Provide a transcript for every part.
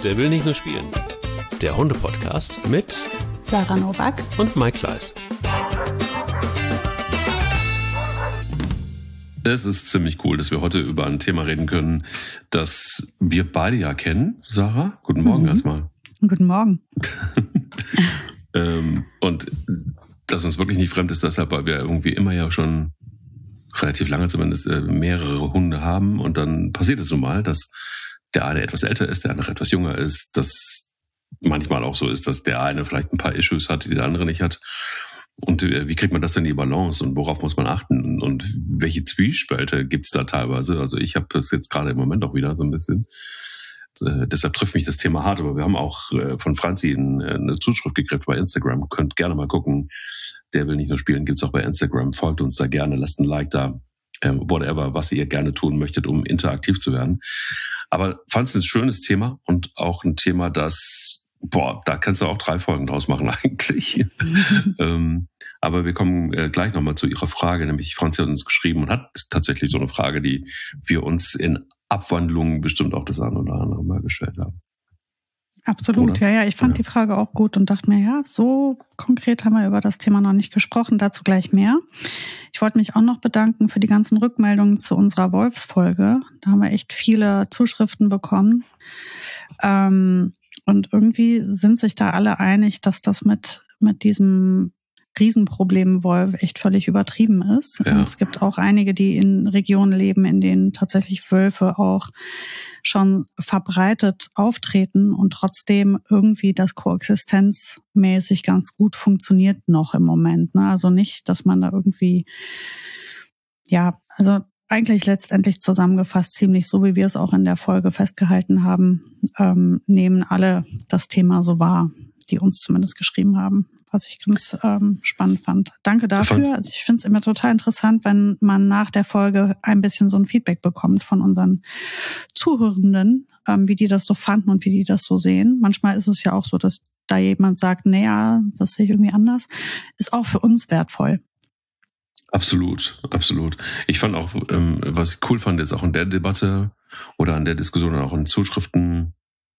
Der will nicht nur spielen. Der Hunde-Podcast mit Sarah Nowak und Mike Kleiss. Es ist ziemlich cool, dass wir heute über ein Thema reden können, das wir beide ja kennen. Sarah, guten Morgen erstmal. Guten Morgen. Und dass uns wirklich nicht fremd ist, deshalb, weil wir irgendwie immer ja schon relativ lange zumindest mehrere Hunde haben. Und dann passiert es nun mal, dass der eine etwas älter ist, der andere etwas jünger ist, dass manchmal auch so ist, dass der eine vielleicht ein paar Issues hat, die der andere nicht hat. Und wie kriegt man das denn in die Balance und worauf muss man achten und welche Zwiespalte gibt es da teilweise? Also ich habe das jetzt gerade im Moment auch wieder so ein bisschen. Deshalb trifft mich das Thema hart, aber wir haben auch von Franzi eine Zuschrift gekriegt bei Instagram. Könnt gerne mal gucken. Der will nicht nur spielen, gibt's auch bei Instagram. Folgt uns da gerne, lasst ein Like da. Whatever, was ihr gerne tun möchtet, um interaktiv zu werden. Aber fand es ein schönes Thema und auch ein Thema, das, da kannst du auch 3 Folgen draus machen eigentlich. Aber wir kommen gleich nochmal zu Ihrer Frage, nämlich Franzi hat uns geschrieben und hat tatsächlich so eine Frage, die wir uns in Abwandlungen bestimmt auch das eine oder andere Mal gestellt haben. Absolut, oder? Ja. Ich fand die Frage auch gut und dachte mir, ja, so konkret haben wir über das Thema noch nicht gesprochen, dazu gleich mehr. Ich wollte mich auch noch bedanken für die ganzen Rückmeldungen zu unserer Wolfsfolge. Da haben wir echt viele Zuschriften bekommen. Und irgendwie sind sich da alle einig, dass das mit diesem Riesenproblem Wolf echt völlig übertrieben ist. Ja. Und es gibt auch einige, die in Regionen leben, in denen tatsächlich Wölfe auch schon verbreitet auftreten und trotzdem irgendwie das koexistenzmäßig ganz gut funktioniert noch im Moment. Ne? Also nicht, dass man da irgendwie, also eigentlich letztendlich zusammengefasst ziemlich so, wie wir es auch in der Folge festgehalten haben, nehmen alle das Thema so wahr, die uns zumindest geschrieben haben, was ich ganz spannend fand. Danke dafür. Also ich finde es immer total interessant, wenn man nach der Folge ein bisschen so ein Feedback bekommt von unseren Zuhörenden, wie die das so fanden und wie die das so sehen. Manchmal ist es ja auch so, dass da jemand sagt, das sehe ich irgendwie anders. Ist auch für uns wertvoll. Absolut, absolut. Ich fand auch, was ich cool fand, ist auch in der Debatte oder an der Diskussion und auch in Zuschriften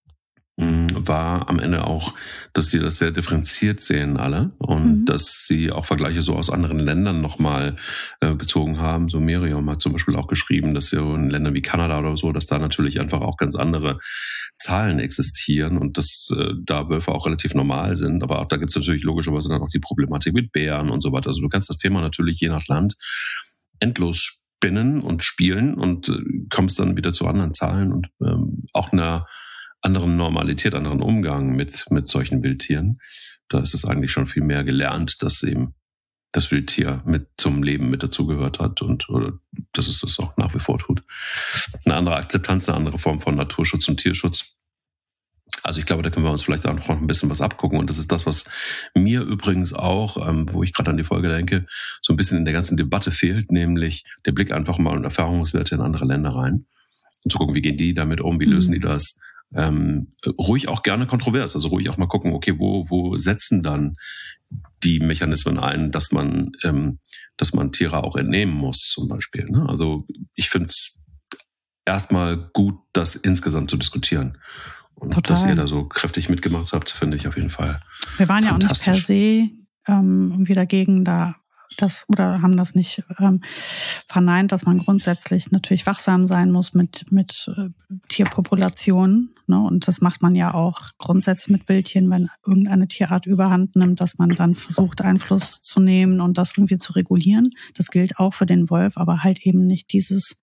war am Ende auch, dass sie das sehr differenziert sehen alle und dass sie auch Vergleiche so aus anderen Ländern nochmal gezogen haben. So Miriam hat zum Beispiel auch geschrieben, dass so in Ländern wie Kanada oder so, dass da natürlich einfach auch ganz andere Zahlen existieren und dass da Wölfe auch relativ normal sind. Aber auch da gibt es natürlich logischerweise dann auch die Problematik mit Bären und so weiter. Also du kannst das Thema natürlich je nach Land endlos spinnen und spielen und kommst dann wieder zu anderen Zahlen und auch einer anderen Normalität, anderen Umgang mit solchen Wildtieren. Da ist es eigentlich schon viel mehr gelernt, dass eben das Wildtier mit zum Leben mit dazugehört hat oder dass es das auch nach wie vor tut. Eine andere Akzeptanz, eine andere Form von Naturschutz und Tierschutz. Also ich glaube, da können wir uns vielleicht auch noch ein bisschen was abgucken. Und das ist das, was mir übrigens auch, wo ich gerade an die Folge denke, so ein bisschen in der ganzen Debatte fehlt, nämlich der Blick einfach mal und Erfahrungswerte in andere Länder rein. Und zu gucken, wie gehen die damit um, wie lösen die das? Ruhig auch gerne kontrovers, also ruhig auch mal gucken, okay, wo setzen dann die Mechanismen ein, dass man Tiere auch entnehmen muss zum Beispiel. Ne? Also ich finde es erstmal gut, das insgesamt zu diskutieren. Und total. Dass ihr da so kräftig mitgemacht habt, finde ich auf jeden Fall. Wir waren ja auch nicht per se irgendwie dagegen oder haben das nicht verneint, dass man grundsätzlich natürlich wachsam sein muss mit Tierpopulationen. Ne? Und das macht man ja auch grundsätzlich mit Wildtieren, wenn irgendeine Tierart überhand nimmt, dass man dann versucht, Einfluss zu nehmen und das irgendwie zu regulieren. Das gilt auch für den Wolf, aber halt eben nicht dieses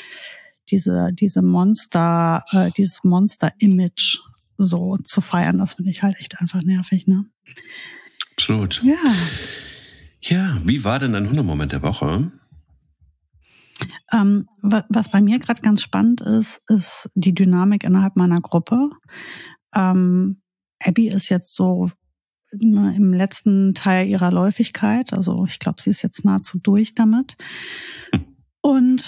Monster-Image so zu feiern. Das finde ich halt echt einfach nervig, ne? Absolut. Ja. Ja, wie war denn dein Hundemoment der Woche? Was bei mir gerade ganz spannend ist die Dynamik innerhalb meiner Gruppe. Abby ist jetzt so im letzten Teil ihrer Läufigkeit, also ich glaube, sie ist jetzt nahezu durch damit. Und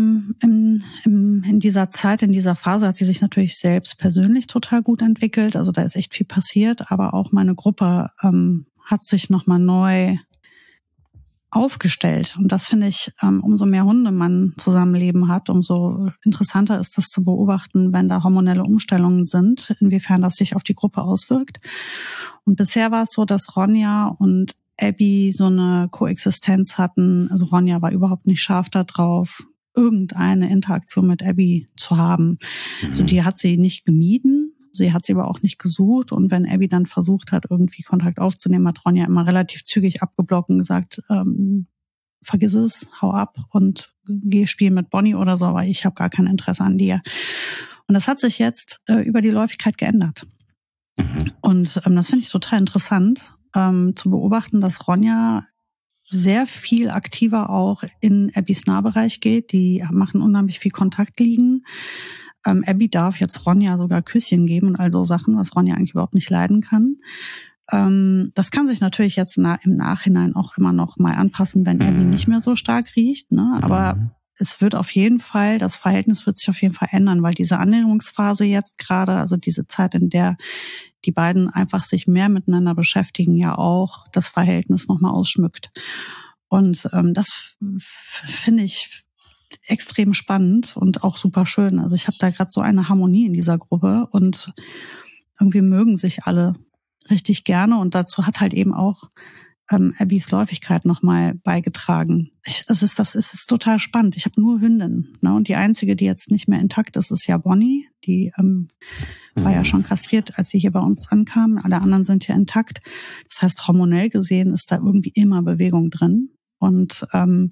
in dieser Zeit, in dieser Phase hat sie sich natürlich selbst persönlich total gut entwickelt. Also da ist echt viel passiert, aber auch meine Gruppe hat sich nochmal neu aufgestellt. Und das finde ich, umso mehr Hunde man zusammenleben hat, umso interessanter ist das zu beobachten, wenn da hormonelle Umstellungen sind, inwiefern das sich auf die Gruppe auswirkt. Und bisher war es so, dass Ronja und Abby so eine Koexistenz hatten. Also Ronja war überhaupt nicht scharf da drauf, irgendeine Interaktion mit Abby zu haben. Also die hat sie nicht gemieden. Sie hat sie aber auch nicht gesucht. Und wenn Abby dann versucht hat, irgendwie Kontakt aufzunehmen, hat Ronja immer relativ zügig abgeblockt und gesagt, vergiss es, hau ab und geh spielen mit Bonnie oder so, aber ich habe gar kein Interesse an dir. Und das hat sich jetzt über die Läufigkeit geändert. Und das finde ich total interessant, zu beobachten, dass Ronja sehr viel aktiver auch in Abbys Nahbereich geht. Die machen unheimlich viel Kontakt liegen. Abby darf jetzt Ronja sogar Küsschen geben und all so Sachen, was Ronja eigentlich überhaupt nicht leiden kann. Das kann sich natürlich jetzt im Nachhinein auch immer noch mal anpassen, wenn Abby nicht mehr so stark riecht, ne? Aber es wird auf jeden Fall, das Verhältnis wird sich auf jeden Fall ändern, weil diese Annäherungsphase jetzt gerade, also diese Zeit, in der die beiden einfach sich mehr miteinander beschäftigen, ja auch das Verhältnis nochmal ausschmückt. Und das finde ich extrem spannend und auch super schön. Also ich habe da gerade so eine Harmonie in dieser Gruppe und irgendwie mögen sich alle richtig gerne und dazu hat halt eben auch Abbys Läufigkeit nochmal beigetragen. Das ist total spannend. Ich habe nur Hündinnen, ne? Und die einzige, die jetzt nicht mehr intakt ist, ist ja Bonnie. Die war ja schon kastriert, als die hier bei uns ankamen. Alle anderen sind ja intakt. Das heißt, hormonell gesehen ist da irgendwie immer Bewegung drin. Und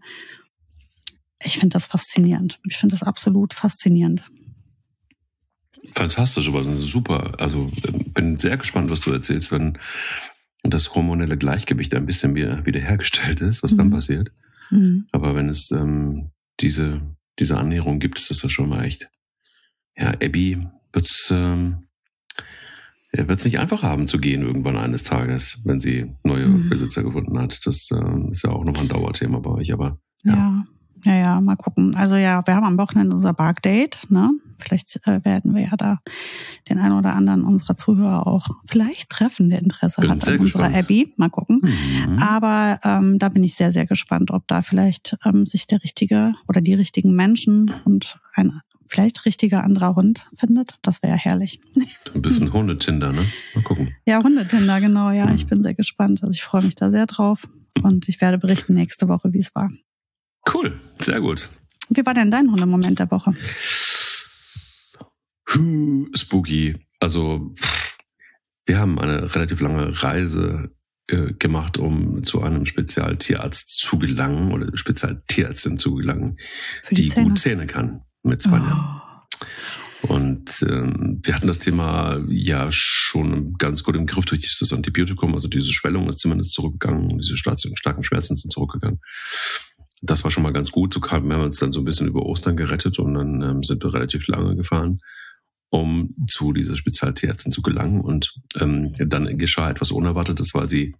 ich finde das faszinierend. Ich finde das absolut faszinierend. Fantastisch, aber das ist super. Also bin sehr gespannt, was du erzählst, wenn das hormonelle Gleichgewicht ein bisschen wiederhergestellt ist, was dann passiert. Aber wenn es diese Annäherung gibt, ist das ja schon mal echt. Ja, Abby wird es nicht einfach haben zu gehen irgendwann eines Tages, wenn sie neue Besitzer gefunden hat. Das ist ja auch nochmal ein Dauerthema bei euch, aber Ja, mal gucken. Also ja, wir haben am Wochenende unser Bark-Date, ne? Vielleicht werden wir ja da den einen oder anderen unserer Zuhörer auch vielleicht treffen, der Interesse hat an unserer Abby. Mal gucken. Aber da bin ich sehr, sehr gespannt, ob da vielleicht sich der richtige oder die richtigen Menschen und ein vielleicht richtiger anderer Hund findet. Das wäre ja herrlich. Ein bisschen Hundetinder, ne? Mal gucken. Ja, Hundetinder, genau. Ja, ich bin sehr gespannt. Also ich freue mich da sehr drauf und ich werde berichten nächste Woche, wie es war. Cool, sehr gut. Wie war denn dein Hundemoment der Woche? Spooky. Also wir haben eine relativ lange Reise gemacht, um zu einem Spezialtierarzt zu gelangen oder Spezialtierärztin zu gelangen, die gut Zähne kann mit 2 Jahren. Und wir hatten das Thema ja schon ganz gut im Griff durch dieses Antibiotikum. Also diese Schwellung ist zumindest zurückgegangen, diese starken Schmerzen sind zurückgegangen. Das war schon mal ganz gut. So haben wir uns dann so ein bisschen über Ostern gerettet und dann sind wir relativ lange gefahren, um zu dieser Spezialtierärztin zu gelangen. Und dann geschah etwas Unerwartetes, weil sie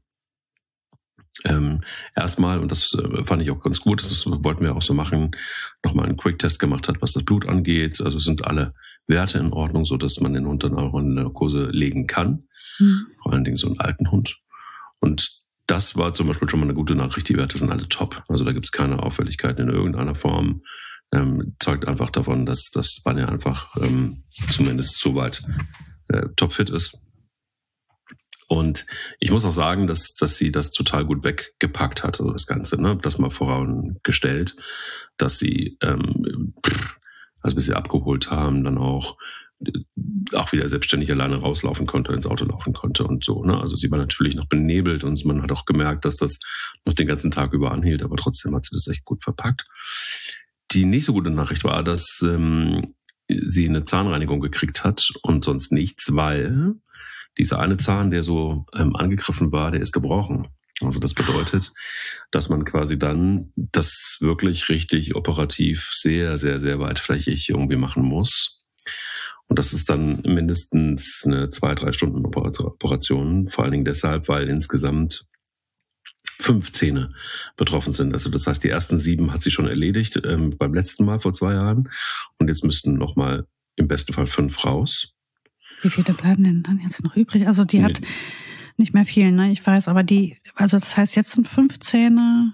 erstmal, und das fand ich auch ganz gut, das wollten wir auch so machen, nochmal einen Quick-Test gemacht hat, was das Blut angeht. Also sind alle Werte in Ordnung, so dass man den Hund dann auch in Narkose legen kann. Vor allen Dingen so einen alten Hund. Und das war zum Beispiel schon mal eine gute Nachricht. Die Werte sind alle top. Also da gibt es keine Auffälligkeiten in irgendeiner Form. Zeugt einfach davon, dass das Spanier einfach zumindest soweit topfit ist. Und ich muss auch sagen, dass sie das total gut weggepackt hat, also das Ganze, ne? Das mal vorangestellt, dass sie, als wir sie abgeholt haben, dann auch wieder selbstständig alleine rauslaufen konnte, ins Auto laufen konnte und so, ne? Also sie war natürlich noch benebelt und man hat auch gemerkt, dass das noch den ganzen Tag über anhielt, aber trotzdem hat sie das echt gut verpackt. Die nicht so gute Nachricht war, dass sie eine Zahnreinigung gekriegt hat und sonst nichts, weil dieser eine Zahn, der so angegriffen war, der ist gebrochen. Also das bedeutet, dass man quasi dann das wirklich richtig operativ sehr, sehr, sehr weitflächig irgendwie machen muss. Und das ist dann mindestens eine 2-3 Stunden Operation. Vor allen Dingen deshalb, weil insgesamt 5 Zähne betroffen sind. Also das heißt, die ersten 7 hat sie schon erledigt beim letzten Mal vor 2 Jahren. Und jetzt müssten nochmal im besten Fall 5 raus. Wie viele bleiben denn dann jetzt noch übrig? Also die hat nicht mehr viel, ne? Ich weiß, aber also das heißt, jetzt sind 5 Zähne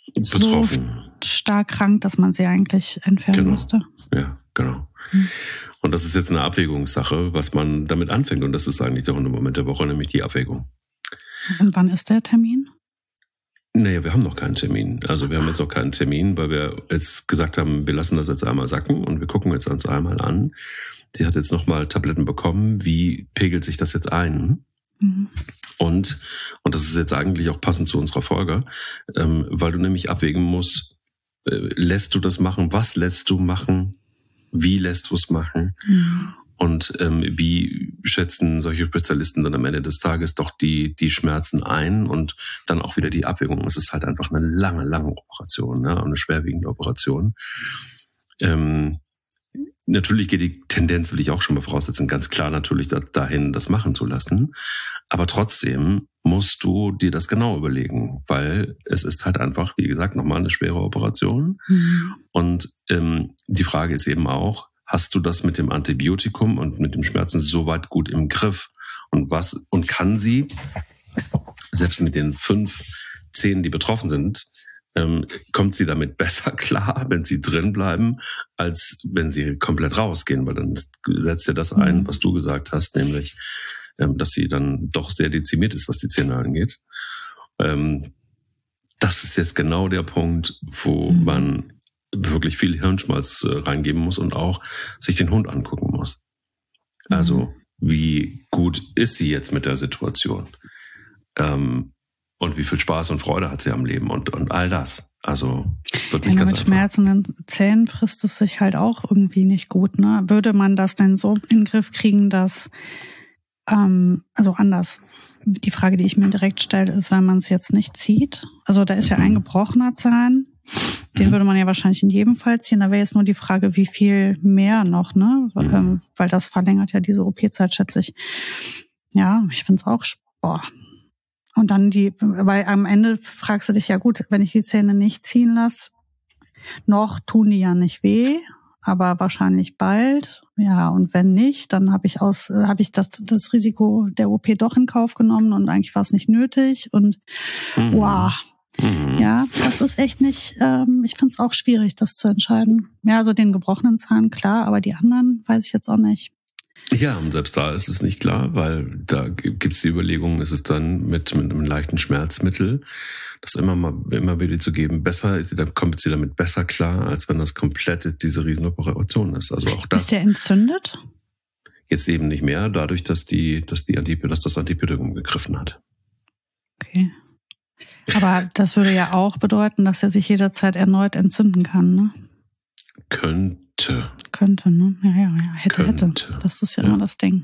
betroffen. So stark krank, dass man sie eigentlich entfernen müsste. Ja, genau. Und das ist jetzt eine Abwägungssache, was man damit anfängt. Und das ist eigentlich der Hundemoment der Woche, nämlich die Abwägung. Und wann ist der Termin? Naja, wir haben noch keinen Termin. Also wir haben jetzt noch keinen Termin, weil wir jetzt gesagt haben, wir lassen das jetzt einmal sacken und wir gucken jetzt uns einmal an. Sie hat jetzt nochmal Tabletten bekommen. Wie pegelt sich das jetzt ein? Und das ist jetzt eigentlich auch passend zu unserer Folge, weil du nämlich abwägen musst, lässt du das machen? Was lässt du machen? Wie lässt du es machen? Und wie schätzen solche Spezialisten dann am Ende des Tages doch die Schmerzen ein und dann auch wieder die Abwägung? Es ist halt einfach eine lange Operation, ne? Eine schwerwiegende Operation. Natürlich geht die Tendenz, will ich auch schon mal voraussetzen, ganz klar natürlich dahin, das machen zu lassen. Aber trotzdem musst du dir das genau überlegen, weil es ist halt einfach, wie gesagt, nochmal eine schwere Operation. Und die Frage ist eben auch, hast du das mit dem Antibiotikum und mit dem Schmerzen soweit gut im Griff? Und kann sie, selbst mit den 5 Zähnen, die betroffen sind, kommt sie damit besser klar, wenn sie drin bleiben, als wenn sie komplett rausgehen, weil dann setzt ja das ein, was du gesagt hast, nämlich, dass sie dann doch sehr dezimiert ist, was die Zähne angeht. Das ist jetzt genau der Punkt, wo man wirklich viel Hirnschmalz reingeben muss und auch sich den Hund angucken muss. Also, wie gut ist sie jetzt mit der Situation? Und wie viel Spaß und Freude hat sie am Leben und all das. Also wird nicht ganz mit schmerzenden Zähnen frisst es sich halt auch irgendwie nicht gut, ne? Würde man das denn so in den Griff kriegen, dass, also anders. Die Frage, die ich mir direkt stelle, ist, wenn man es jetzt nicht zieht. Also da ist ja ein gebrochener Zahn. Den würde man ja wahrscheinlich in jedem Fall ziehen. Da wäre jetzt nur die Frage, wie viel mehr noch, ne? Weil das verlängert ja diese OP-Zeit, schätze ich. Ja, ich finde es auch, Und dann weil am Ende fragst du dich, ja gut, wenn ich die Zähne nicht ziehen lasse, noch tun die ja nicht weh, aber wahrscheinlich bald. Ja, und wenn nicht, dann habe ich das Risiko der OP doch in Kauf genommen und eigentlich war es nicht nötig. Und wow. Ja, das ist echt nicht, ich finde es auch schwierig, das zu entscheiden. Ja, also den gebrochenen Zahn, klar, aber die anderen weiß ich jetzt auch nicht. Ja, und selbst da ist es nicht klar, weil da gibt es die Überlegung, ist es dann mit einem leichten Schmerzmittel, das immer wieder zu geben, kommt sie damit besser klar, als wenn das komplett diese Riesenoperation ist. Also auch das. Ist der entzündet? Jetzt eben nicht mehr, dadurch, dass das Antibiotikum gegriffen hat. Okay. Aber das würde ja auch bedeuten, dass er sich jederzeit erneut entzünden kann, ne? Könnte, ne? Ja. Hätte. Das ist ja immer das Ding.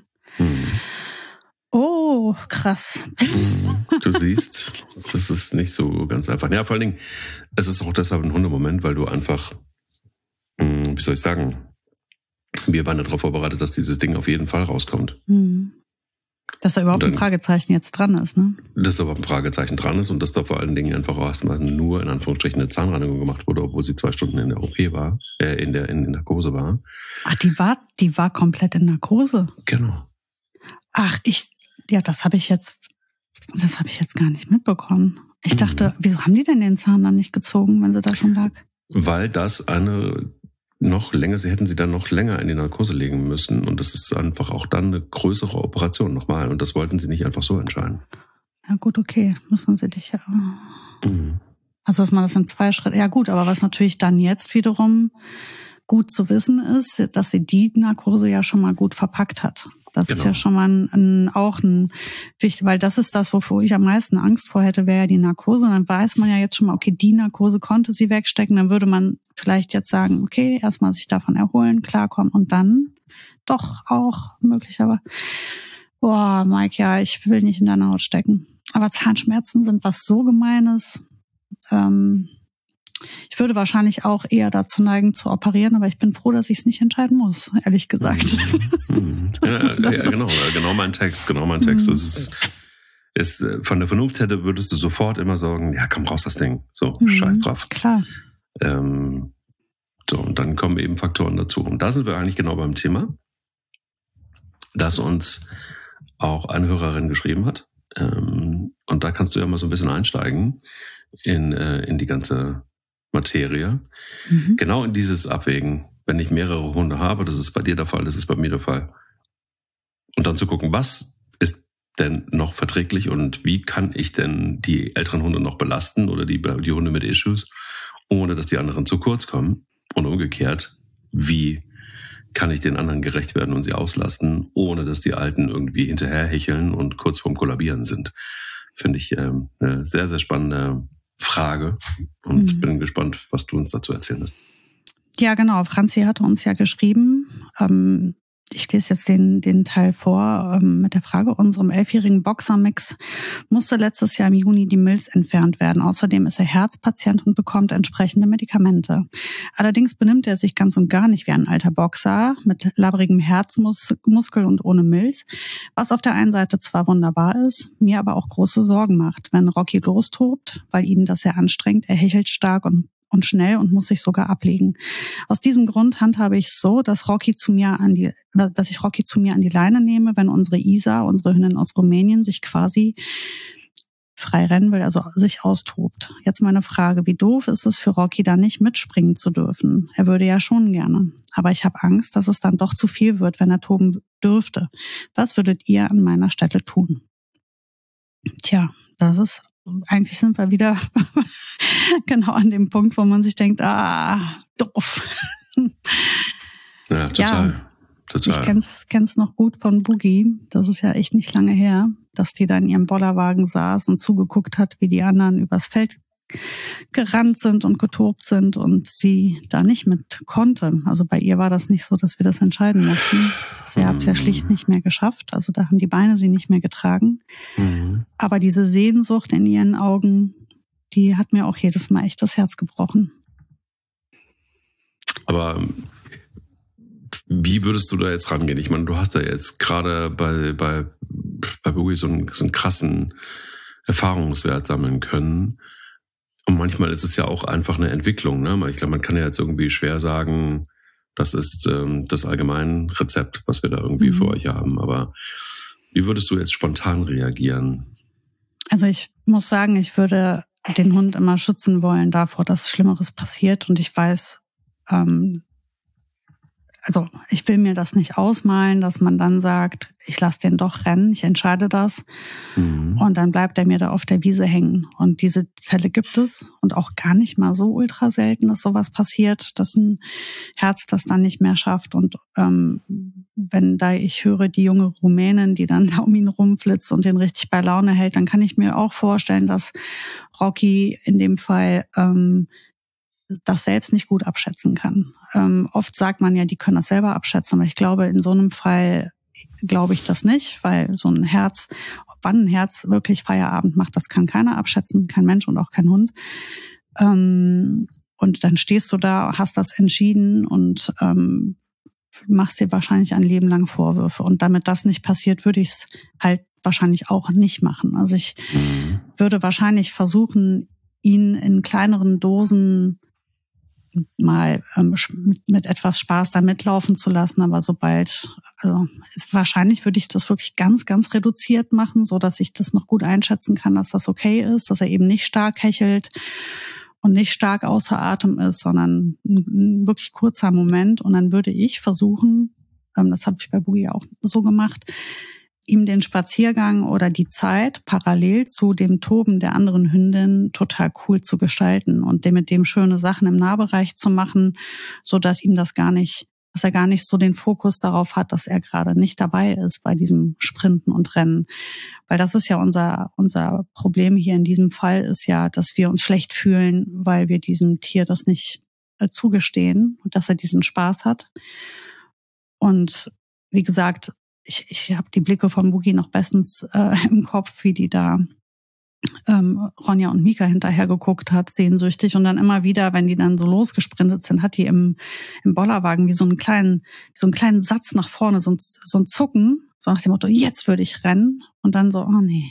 Oh, krass. Du siehst, das ist nicht so ganz einfach. Ja, vor allen Dingen, es ist auch deshalb ein Hundemoment, weil du einfach, wie soll ich sagen, wir waren darauf vorbereitet, dass dieses Ding auf jeden Fall rauskommt. Dass da überhaupt ein Fragezeichen jetzt dran ist, ne? Dass da überhaupt ein Fragezeichen dran ist und dass da vor allen Dingen einfach erstmal nur in Anführungsstrichen eine Zahnreinigung gemacht wurde, obwohl sie 2 Stunden in der OP war, in Narkose war. Ach, die war komplett in Narkose? Genau. Ach, das habe ich jetzt gar nicht mitbekommen. Ich dachte, wieso haben die denn den Zahn dann nicht gezogen, wenn sie da schon lag? Weil das sie hätten sie dann noch länger in die Narkose legen müssen und das ist einfach auch dann eine größere Operation nochmal und das wollten sie nicht einfach so entscheiden. Ja gut, okay, müssen sie dich ja. Also dass man das in 2 Schritten, ja gut, aber was natürlich dann jetzt wiederum gut zu wissen ist, dass sie die Narkose ja schon mal gut verpackt hat. Das ist ja schon mal auch ein wichtig, weil das ist das, wovor ich am meisten Angst vor hätte, wäre ja die Narkose. Dann weiß man ja jetzt schon mal, okay, die Narkose konnte sie wegstecken. Dann würde man vielleicht jetzt sagen, okay, erstmal sich davon erholen, klarkommen und dann doch auch möglicherweise. Boah, Mike, ja, ich will nicht in deiner Haut stecken. Aber Zahnschmerzen sind was so Gemeines. Ich würde wahrscheinlich auch eher dazu neigen zu operieren, aber ich bin froh, dass ich es nicht entscheiden muss, ehrlich gesagt. Genau mein Text. Das ist von der Vernunft her würdest du sofort immer sagen, ja, komm raus das Ding. So, scheiß drauf. Klar. So, und dann kommen eben Faktoren dazu. Und da sind wir eigentlich genau beim Thema, das uns auch eine Hörerin geschrieben hat. Und da kannst du ja mal so ein bisschen einsteigen. in die ganze Materie. Genau in dieses Abwägen, wenn ich mehrere Hunde habe, das ist bei dir der Fall, das ist bei mir der Fall. Und dann zu gucken, was ist denn noch verträglich und wie kann ich denn die älteren Hunde noch belasten oder die Hunde mit Issues, ohne dass die anderen zu kurz kommen. Und umgekehrt, wie kann ich den anderen gerecht werden und sie auslasten, ohne dass die Alten irgendwie hinterherhecheln und kurz vorm Kollabieren sind. Finde ich eine sehr, sehr spannende Frage und bin gespannt, was du uns dazu erzählen wirst. Ja, genau. Franzi hatte uns ja geschrieben, ich lese jetzt den Teil vor mit der Frage, unserem 11-jährigen Boxermix musste letztes Jahr im Juni die Milz entfernt werden. Außerdem ist er Herzpatient und bekommt entsprechende Medikamente. Allerdings benimmt er sich ganz und gar nicht wie ein alter Boxer mit labbrigem Herzmuskel und ohne Milz, was auf der einen Seite zwar wunderbar ist, mir aber auch große Sorgen macht, wenn Rocky lostobt, weil ihn das sehr anstrengt. Er hechelt stark und schnell und muss sich sogar ablegen. Aus diesem Grund handhabe ich so, dass ich Rocky zu mir an die Leine nehme, wenn unsere Isa, unsere Hündin aus Rumänien, sich quasi frei rennen will, also sich austobt. Jetzt meine Frage, wie doof ist es für Rocky, da nicht mitspringen zu dürfen? Er würde ja schon gerne. Aber ich habe Angst, dass es dann doch zu viel wird, wenn er toben dürfte. Was würdet ihr an meiner Stelle tun? Tja, eigentlich sind wir wieder genau an dem Punkt, wo man sich denkt, doof. Ja, total. Ja, total. Ich kenn's noch gut von Boogie. Das ist ja echt nicht lange her, dass die da in ihrem Bollerwagen saß und zugeguckt hat, wie die anderen übers Feld gerannt sind und getobt sind und sie da nicht mit konnte. Also bei ihr war das nicht so, dass wir das entscheiden mussten. Sie hat es ja schlicht nicht mehr geschafft. Also da haben die Beine sie nicht mehr getragen. Aber diese Sehnsucht in ihren Augen, die hat mir auch jedes Mal echt das Herz gebrochen. Aber wie würdest du da jetzt rangehen? Ich meine, du hast ja jetzt gerade bei Boogie so einen krassen Erfahrungswert sammeln können. Und manchmal ist es ja auch einfach eine Entwicklung. Ne? Ich glaube, man kann ja jetzt irgendwie schwer sagen, das ist das Allgemeinrezept, was wir da irgendwie für euch haben. Aber wie würdest du jetzt spontan reagieren? Also ich muss sagen, ich würde den Hund immer schützen wollen davor, dass Schlimmeres passiert. Und ich weiß, also ich will mir das nicht ausmalen, dass man dann sagt, ich lasse den doch rennen, ich entscheide das. Und dann bleibt er mir da auf der Wiese hängen. Und diese Fälle gibt es und auch gar nicht mal so ultra selten, dass sowas passiert, dass ein Herz das dann nicht mehr schafft. Und wenn da ich höre, die junge Rumänin, die dann da um ihn rumflitzt und den richtig bei Laune hält, dann kann ich mir auch vorstellen, dass Rocky in dem Fall das selbst nicht gut abschätzen kann. Oft sagt man ja, die können das selber abschätzen, aber ich glaube, in so einem Fall glaube ich das nicht, weil so ein Herz, wann ein Herz wirklich Feierabend macht, das kann keiner abschätzen, kein Mensch und auch kein Hund. Und dann stehst du da, hast das entschieden und machst dir wahrscheinlich ein Leben lang Vorwürfe. Und damit das nicht passiert, würde ich es halt wahrscheinlich auch nicht machen. Also ich würde wahrscheinlich versuchen, ihn in kleineren Dosen mal mit etwas Spaß da mitlaufen zu lassen, aber wahrscheinlich würde ich das wirklich ganz, ganz reduziert machen, so dass ich das noch gut einschätzen kann, dass das okay ist, dass er eben nicht stark hechelt und nicht stark außer Atem ist, sondern ein wirklich kurzer Moment. Und dann würde ich versuchen, das habe ich bei Boogie auch so gemacht, ihm den Spaziergang oder die Zeit parallel zu dem Toben der anderen Hündin total cool zu gestalten und mit dem schöne Sachen im Nahbereich zu machen, so dass ihm dass er gar nicht so den Fokus darauf hat, dass er gerade nicht dabei ist bei diesem Sprinten und Rennen. Weil das ist ja unser Problem hier in diesem Fall, ist ja, dass wir uns schlecht fühlen, weil wir diesem Tier das nicht zugestehen und dass er diesen Spaß hat. Und wie gesagt, ich habe die Blicke von Boogie noch bestens im Kopf, wie die da Ronja und Mika hinterher geguckt hat, sehnsüchtig. Und dann immer wieder, wenn die dann so losgesprintet sind, hat die im Bollerwagen wie so einen kleinen Satz nach vorne, so ein Zucken, so nach dem Motto, jetzt würde ich rennen. Und dann so, oh nee.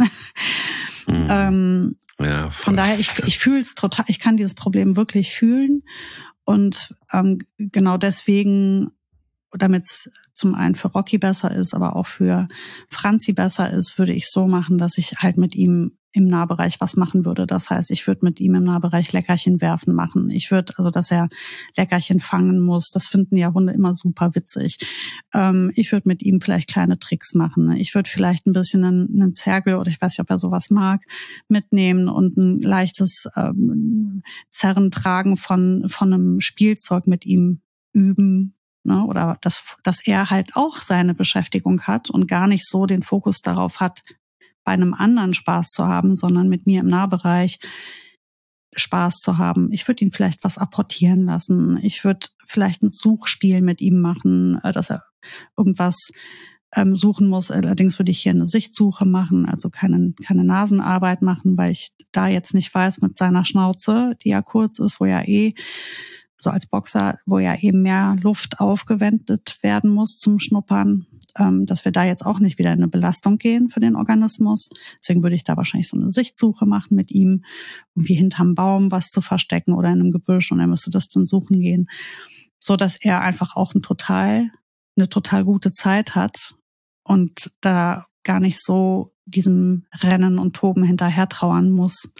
Ja, von daher, ich fühle es total, ich kann dieses Problem wirklich fühlen. Und genau deswegen, damit es zum einen für Rocky besser ist, aber auch für Franzi besser ist, würde ich so machen, dass ich halt mit ihm im Nahbereich was machen würde. Das heißt, ich würde mit ihm im Nahbereich Leckerchen werfen machen. Ich würde, also dass er Leckerchen fangen muss, das finden ja Hunde immer super witzig. Ich würde mit ihm vielleicht kleine Tricks machen. Ich würde vielleicht ein bisschen einen Zergel oder ich weiß nicht, ob er sowas mag, mitnehmen und ein leichtes Zerren, Tragen von einem Spielzeug mit ihm üben. Ne? Oder dass er halt auch seine Beschäftigung hat und gar nicht so den Fokus darauf hat, bei einem anderen Spaß zu haben, sondern mit mir im Nahbereich Spaß zu haben. Ich würde ihn vielleicht was apportieren lassen. Ich würde vielleicht ein Suchspiel mit ihm machen, dass er irgendwas suchen muss. Allerdings würde ich hier eine Sichtsuche machen, also keine Nasenarbeit machen, weil ich da jetzt nicht weiß mit seiner Schnauze, die ja kurz ist, wo ja so als Boxer, wo ja eben mehr Luft aufgewendet werden muss zum Schnuppern, dass wir da jetzt auch nicht wieder in eine Belastung gehen für den Organismus. Deswegen würde ich da wahrscheinlich so eine Sichtsuche machen mit ihm, irgendwie hinterm Baum was zu verstecken oder in einem Gebüsch und er müsste das dann suchen gehen, so dass er einfach auch eine total gute Zeit hat und da gar nicht so diesem Rennen und Toben hinterher trauern muss.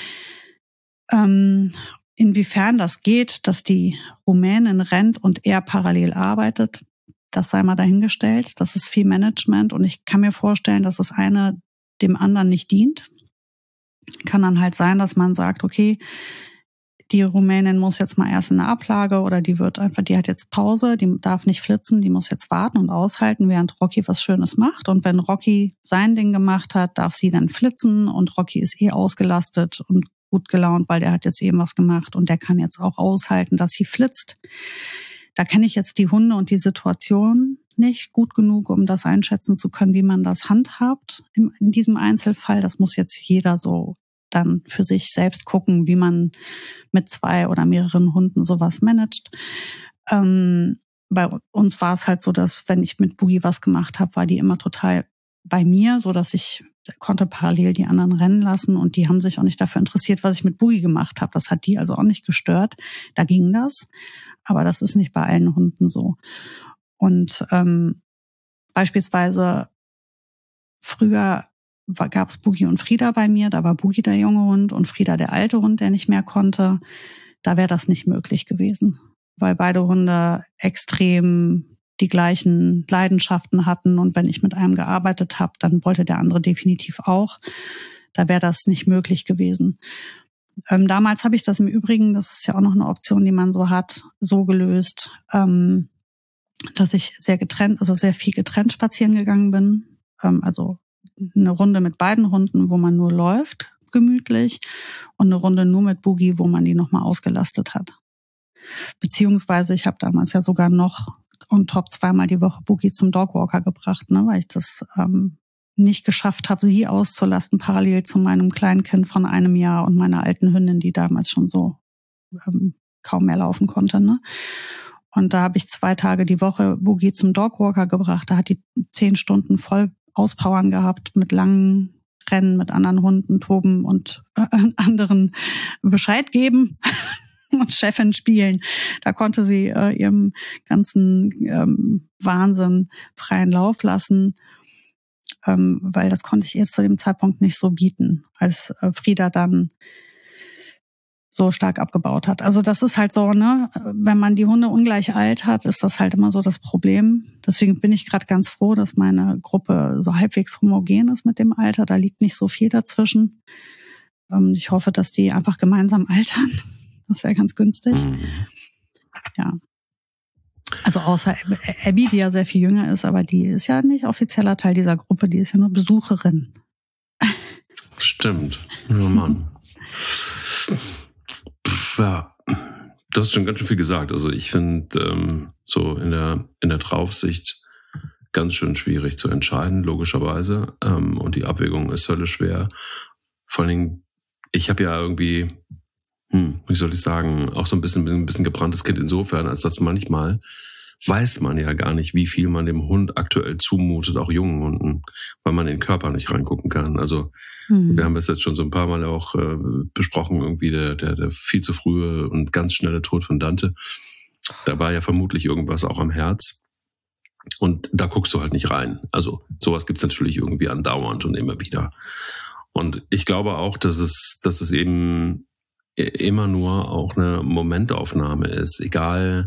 Inwiefern das geht, dass die Rumänin rennt und er parallel arbeitet, das sei mal dahingestellt. Das ist viel Management und ich kann mir vorstellen, dass das eine dem anderen nicht dient. Kann dann halt sein, dass man sagt, okay, die Rumänin muss jetzt mal erst in eine Ablage oder die hat jetzt Pause, die darf nicht flitzen, die muss jetzt warten und aushalten, während Rocky was Schönes macht. Und wenn Rocky sein Ding gemacht hat, darf sie dann flitzen und Rocky ist ausgelastet und gut gelaunt, weil der hat jetzt eben was gemacht und der kann jetzt auch aushalten, dass sie flitzt. Da kenne ich jetzt die Hunde und die Situation nicht gut genug, um das einschätzen zu können, wie man das handhabt in diesem Einzelfall. Das muss jetzt jeder so dann für sich selbst gucken, wie man mit 2 oder mehreren Hunden sowas managt. Bei uns war es halt so, dass wenn ich mit Boogie was gemacht habe, war die immer total bei mir, so dass ich konnte parallel die anderen rennen lassen und die haben sich auch nicht dafür interessiert, was ich mit Boogie gemacht habe. Das hat die also auch nicht gestört. Da ging das. Aber das ist nicht bei allen Hunden so. Und beispielsweise früher gab es Boogie und Frieda bei mir. Da war Boogie der junge Hund und Frieda der alte Hund, der nicht mehr konnte. Da wäre das nicht möglich gewesen, weil beide Hunde extrem die gleichen Leidenschaften hatten. Und wenn ich mit einem gearbeitet habe, dann wollte der andere definitiv auch. Da wäre das nicht möglich gewesen. Damals habe ich das im Übrigen, das ist ja auch noch eine Option, die man so hat, so gelöst, dass ich sehr viel getrennt spazieren gegangen bin. Also eine Runde mit beiden Hunden, wo man nur läuft, gemütlich, und eine Runde nur mit Boogie, wo man die nochmal ausgelastet hat. Beziehungsweise ich habe damals ja sogar noch on top 2-mal die Woche Boogie zum Dogwalker gebracht, ne, weil ich das nicht geschafft habe, sie auszulasten, parallel zu meinem Kleinkind von 1 Jahr und meiner alten Hündin, die damals schon so kaum mehr laufen konnte. Ne? Und da habe ich 2 Tage die Woche Boogie zum Dogwalker gebracht. Da hat die 10 Stunden voll Auspowern gehabt mit langen Rennen, mit anderen Hunden, toben und anderen Bescheid geben und Chefin spielen. Da konnte sie ihrem ganzen Wahnsinn freien Lauf lassen. Weil das konnte ich ihr zu dem Zeitpunkt nicht so bieten, als Frieda dann so stark abgebaut hat. Also das ist halt so, ne, wenn man die Hunde ungleich alt hat, ist das halt immer so das Problem. Deswegen bin ich gerade ganz froh, dass meine Gruppe so halbwegs homogen ist mit dem Alter. Da liegt nicht so viel dazwischen. Ich hoffe, dass die einfach gemeinsam altern. Das wäre ganz günstig. Ja. Also außer Abby, die ja sehr viel jünger ist, aber die ist ja nicht offizieller Teil dieser Gruppe, die ist ja nur Besucherin. Stimmt. Ja, Mann. Ja, du hast schon ganz schön viel gesagt. Also ich finde so in der Draufsicht ganz schön schwierig zu entscheiden, logischerweise. Und die Abwägung ist höllisch schwer. Vor allen Dingen, ich habe ja irgendwie, wie soll ich sagen, auch so ein bisschen gebranntes Kind insofern, als dass manchmal weiß man ja gar nicht, wie viel man dem Hund aktuell zumutet, auch jungen Hunden, weil man in den Körper nicht reingucken kann. Also wir haben es jetzt schon so ein paar Mal auch besprochen, irgendwie der viel zu frühe und ganz schnelle Tod von Dante. Da war ja vermutlich irgendwas auch am Herz. Und da guckst du halt nicht rein. Also sowas gibt's natürlich irgendwie andauernd und immer wieder. Und ich glaube auch, dass es eben immer nur auch eine Momentaufnahme ist, egal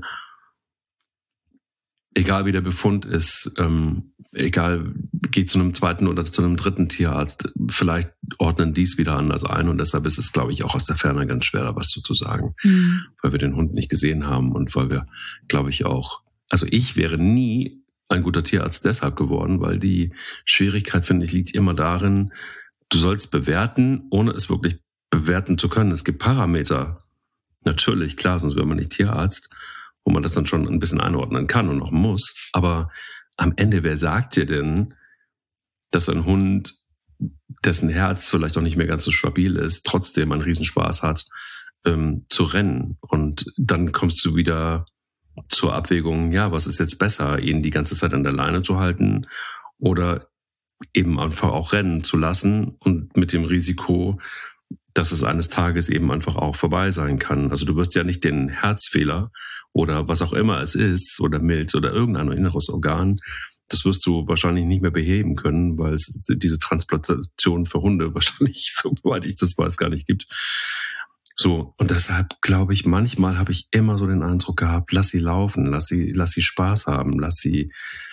wie der Befund ist, egal, geh zu einem zweiten oder zu einem dritten Tierarzt, vielleicht ordnen die es wieder anders ein und deshalb ist es, glaube ich, auch aus der Ferne ganz schwer, da was zu sagen, weil wir den Hund nicht gesehen haben und weil wir, glaube ich, auch, also ich wäre nie ein guter Tierarzt deshalb geworden, weil die Schwierigkeit, finde ich, liegt immer darin, du sollst bewerten, ohne es wirklich bewerten zu können. Es gibt Parameter, natürlich, klar, sonst wäre man nicht Tierarzt, wo man das dann schon ein bisschen einordnen kann und auch muss. Aber am Ende, wer sagt dir denn, dass ein Hund, dessen Herz vielleicht auch nicht mehr ganz so stabil ist, trotzdem einen Riesenspaß hat, zu rennen? Und dann kommst du wieder zur Abwägung, ja, was ist jetzt besser, ihn die ganze Zeit an der Leine zu halten oder eben einfach auch rennen zu lassen und mit dem Risiko, dass es eines Tages eben einfach auch vorbei sein kann. Also du wirst ja nicht den Herzfehler oder was auch immer es ist oder Milz oder irgendein inneres Organ, das wirst du wahrscheinlich nicht mehr beheben können, weil es diese Transplantation für Hunde wahrscheinlich, soweit ich das weiß, gar nicht gibt. So, und deshalb glaube ich, manchmal habe ich immer so den Eindruck gehabt, lass sie laufen, lass sie Spaß haben, lass sie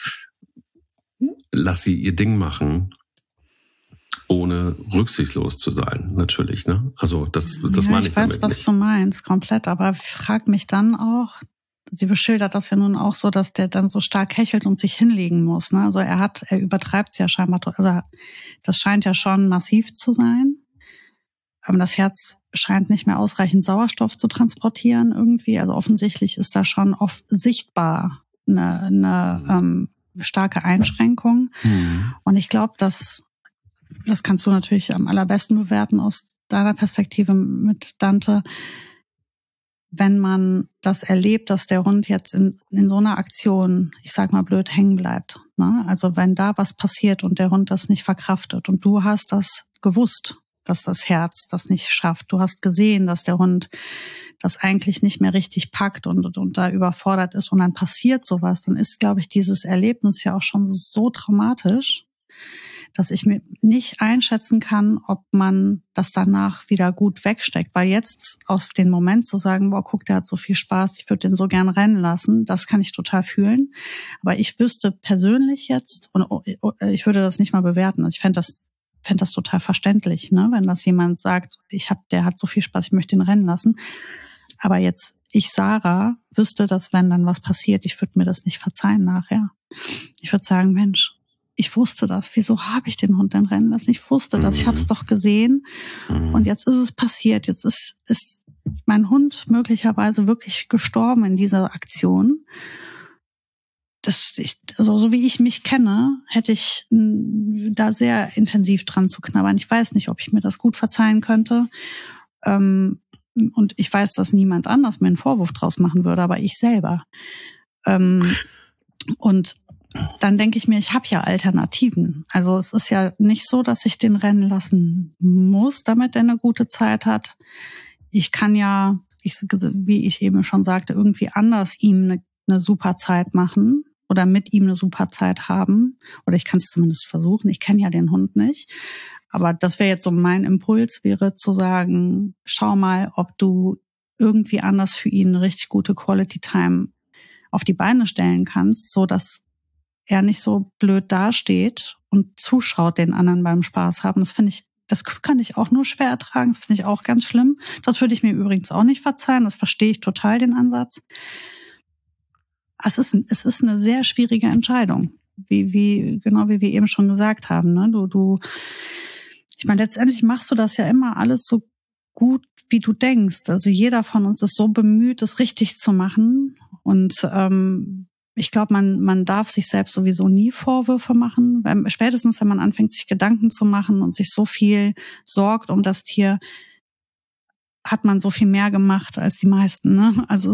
ihr Ding machen, ohne rücksichtslos zu sein, natürlich, ne? Also das meine ich damit nicht. Ich weiß, was du meinst, komplett, aber ich frage mich dann auch, sie beschildert das ja nun auch so, dass der dann so stark hechelt und sich hinlegen muss, ne? Also er übertreibt es ja scheinbar, also das scheint ja schon massiv zu sein, aber das Herz scheint nicht mehr ausreichend Sauerstoff zu transportieren irgendwie, also offensichtlich ist da schon oft sichtbar eine starke Einschränkung. Und ich glaube, das kannst du natürlich am allerbesten bewerten aus deiner Perspektive mit Dante, wenn man das erlebt, dass der Hund jetzt in so einer Aktion, ich sag mal blöd, hängen bleibt. Ne? Also wenn da was passiert und der Hund das nicht verkraftet und du hast das gewusst, dass das Herz das nicht schafft. Du hast gesehen, dass der Hund das eigentlich nicht mehr richtig packt und da überfordert ist und dann passiert sowas, dann ist, glaube ich, dieses Erlebnis ja auch schon so traumatisch, dass ich mir nicht einschätzen kann, ob man das danach wieder gut wegsteckt. Weil jetzt aus dem Moment zu sagen, boah, guck, der hat so viel Spaß, ich würde den so gern rennen lassen, das kann ich total fühlen. Aber ich wüsste persönlich jetzt, und ich würde das nicht mal bewerten, also ich fände das total verständlich, ne, wenn das jemand sagt, der hat so viel Spaß, ich möchte ihn rennen lassen. Aber jetzt, ich, Sarah, wüsste, dass wenn dann was passiert, ich würde mir das nicht verzeihen nachher. Ich würde sagen, Mensch, ich wusste das. Wieso habe ich den Hund denn rennen lassen? Ich wusste das. Ich habe es doch gesehen. Und jetzt ist es passiert. Jetzt ist mein Hund möglicherweise wirklich gestorben in dieser Aktion. Also so wie ich mich kenne, hätte ich da sehr intensiv dran zu knabbern. Ich weiß nicht, ob ich mir das gut verzeihen könnte. Und ich weiß, dass niemand anders mir einen Vorwurf draus machen würde, aber ich selber. Und dann denke ich mir, ich habe ja Alternativen. Also es ist ja nicht so, dass ich den rennen lassen muss, damit er eine gute Zeit hat. Ich kann ja, wie ich eben schon sagte, irgendwie anders ihm eine super Zeit machen oder mit ihm eine super Zeit haben. Oder ich kann es zumindest versuchen. Ich kenne ja den Hund nicht. Aber das wäre jetzt so mein Impuls, wäre zu sagen, schau mal, ob du irgendwie anders für ihn eine richtig gute Quality Time auf die Beine stellen kannst, so dass er nicht so blöd dasteht und zuschaut den anderen beim Spaß haben. Das kann ich auch nur schwer ertragen. Das finde ich auch ganz schlimm. Das würde ich mir übrigens auch nicht verzeihen. Das verstehe ich total, den Ansatz. Es ist eine sehr schwierige Entscheidung. Genau wie wir eben schon gesagt haben, ne? Ich meine, letztendlich machst du das ja immer alles so gut, wie du denkst. Also jeder von uns ist so bemüht, es richtig zu machen. Und ich glaube, man darf sich selbst sowieso nie Vorwürfe machen. Spätestens, wenn man anfängt, sich Gedanken zu machen und sich so viel sorgt um das Tier, hat man so viel mehr gemacht als die meisten. Ne? Also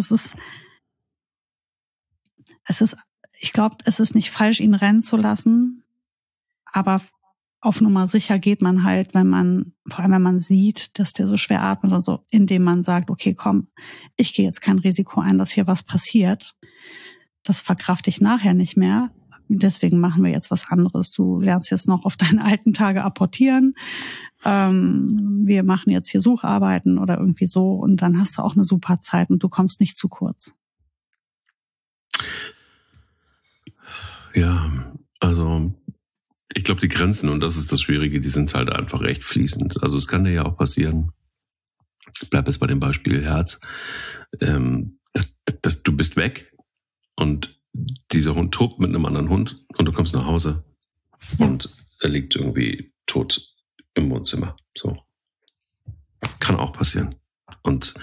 ich glaube, es ist nicht falsch, ihn rennen zu lassen, aber auf Nummer sicher geht man halt, vor allem wenn man sieht, dass der so schwer atmet und so, indem man sagt, okay, komm, ich gehe jetzt kein Risiko ein, dass hier was passiert. Das verkrafte ich nachher nicht mehr. Deswegen machen wir jetzt was anderes. Du lernst jetzt noch auf deine alten Tage apportieren. wir machen jetzt hier Sucharbeiten oder irgendwie so und dann hast du auch eine super Zeit und du kommst nicht zu kurz. Ja, also ich glaube, die Grenzen, und das ist das Schwierige, die sind halt einfach recht fließend. Also es kann dir ja auch passieren, ich bleibe jetzt bei dem Beispiel Herz, dass du bist weg und dieser Hund tobt mit einem anderen Hund und du kommst nach Hause und er liegt irgendwie tot im Wohnzimmer. So. Kann auch passieren. Und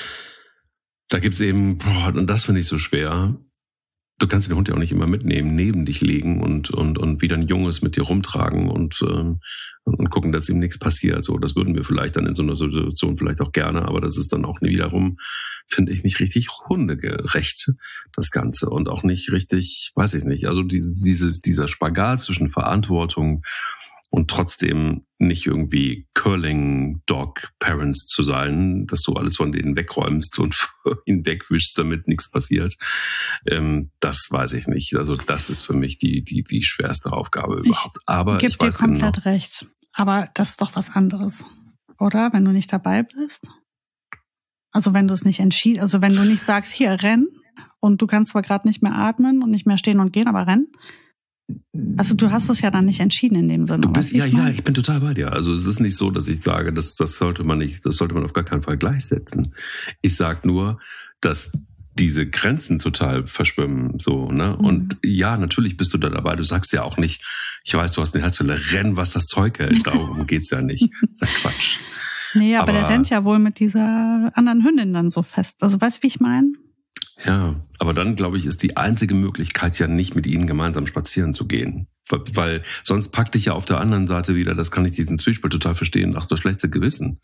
da gibt's eben, und das finde ich so schwer, du kannst den Hund ja auch nicht immer mitnehmen, neben dich legen und wieder ein Junges mit dir rumtragen und gucken, dass ihm nichts passiert. So, das würden wir vielleicht dann in so einer Situation vielleicht auch gerne, aber das ist dann auch wiederum, finde ich, nicht richtig hundegerecht, das Ganze. Und auch nicht richtig, weiß ich nicht, also dieser Spagat zwischen Verantwortung und trotzdem nicht irgendwie Curling-Dog-Parents zu sein, dass du alles von denen wegräumst und ihn wegwischst, damit nichts passiert. Das weiß ich nicht. Also das ist für mich die schwerste Aufgabe überhaupt. Aber ich gebe dir komplett recht. Aber das ist doch was anderes, oder? Wenn du nicht dabei bist? Also wenn du es nicht wenn du nicht sagst, hier, renn, und du kannst zwar gerade nicht mehr atmen und nicht mehr stehen und gehen, aber renn. Also du hast es ja dann nicht entschieden in dem Sinne. Ich bin total bei dir. Also es ist nicht so, dass ich sage, das sollte man auf gar keinen Fall gleichsetzen. Ich sage nur, dass diese Grenzen total verschwimmen, so, ne? Mhm. Und ja, natürlich bist du da dabei. Du sagst ja auch nicht, ich weiß, du hast eine Herzfälle, renn, was das Zeug hält. Darum geht's ja nicht. Das ist ja Quatsch. Nee, aber der rennt ja wohl mit dieser anderen Hündin dann so fest. Also weißt du, wie ich meine? Ja, aber dann, glaube ich, ist die einzige Möglichkeit ja nicht, mit ihnen gemeinsam spazieren zu gehen. Weil sonst packt dich ja auf der anderen Seite wieder, das kann ich diesen Zwiespalt total verstehen, auch das schlechte Gewissen.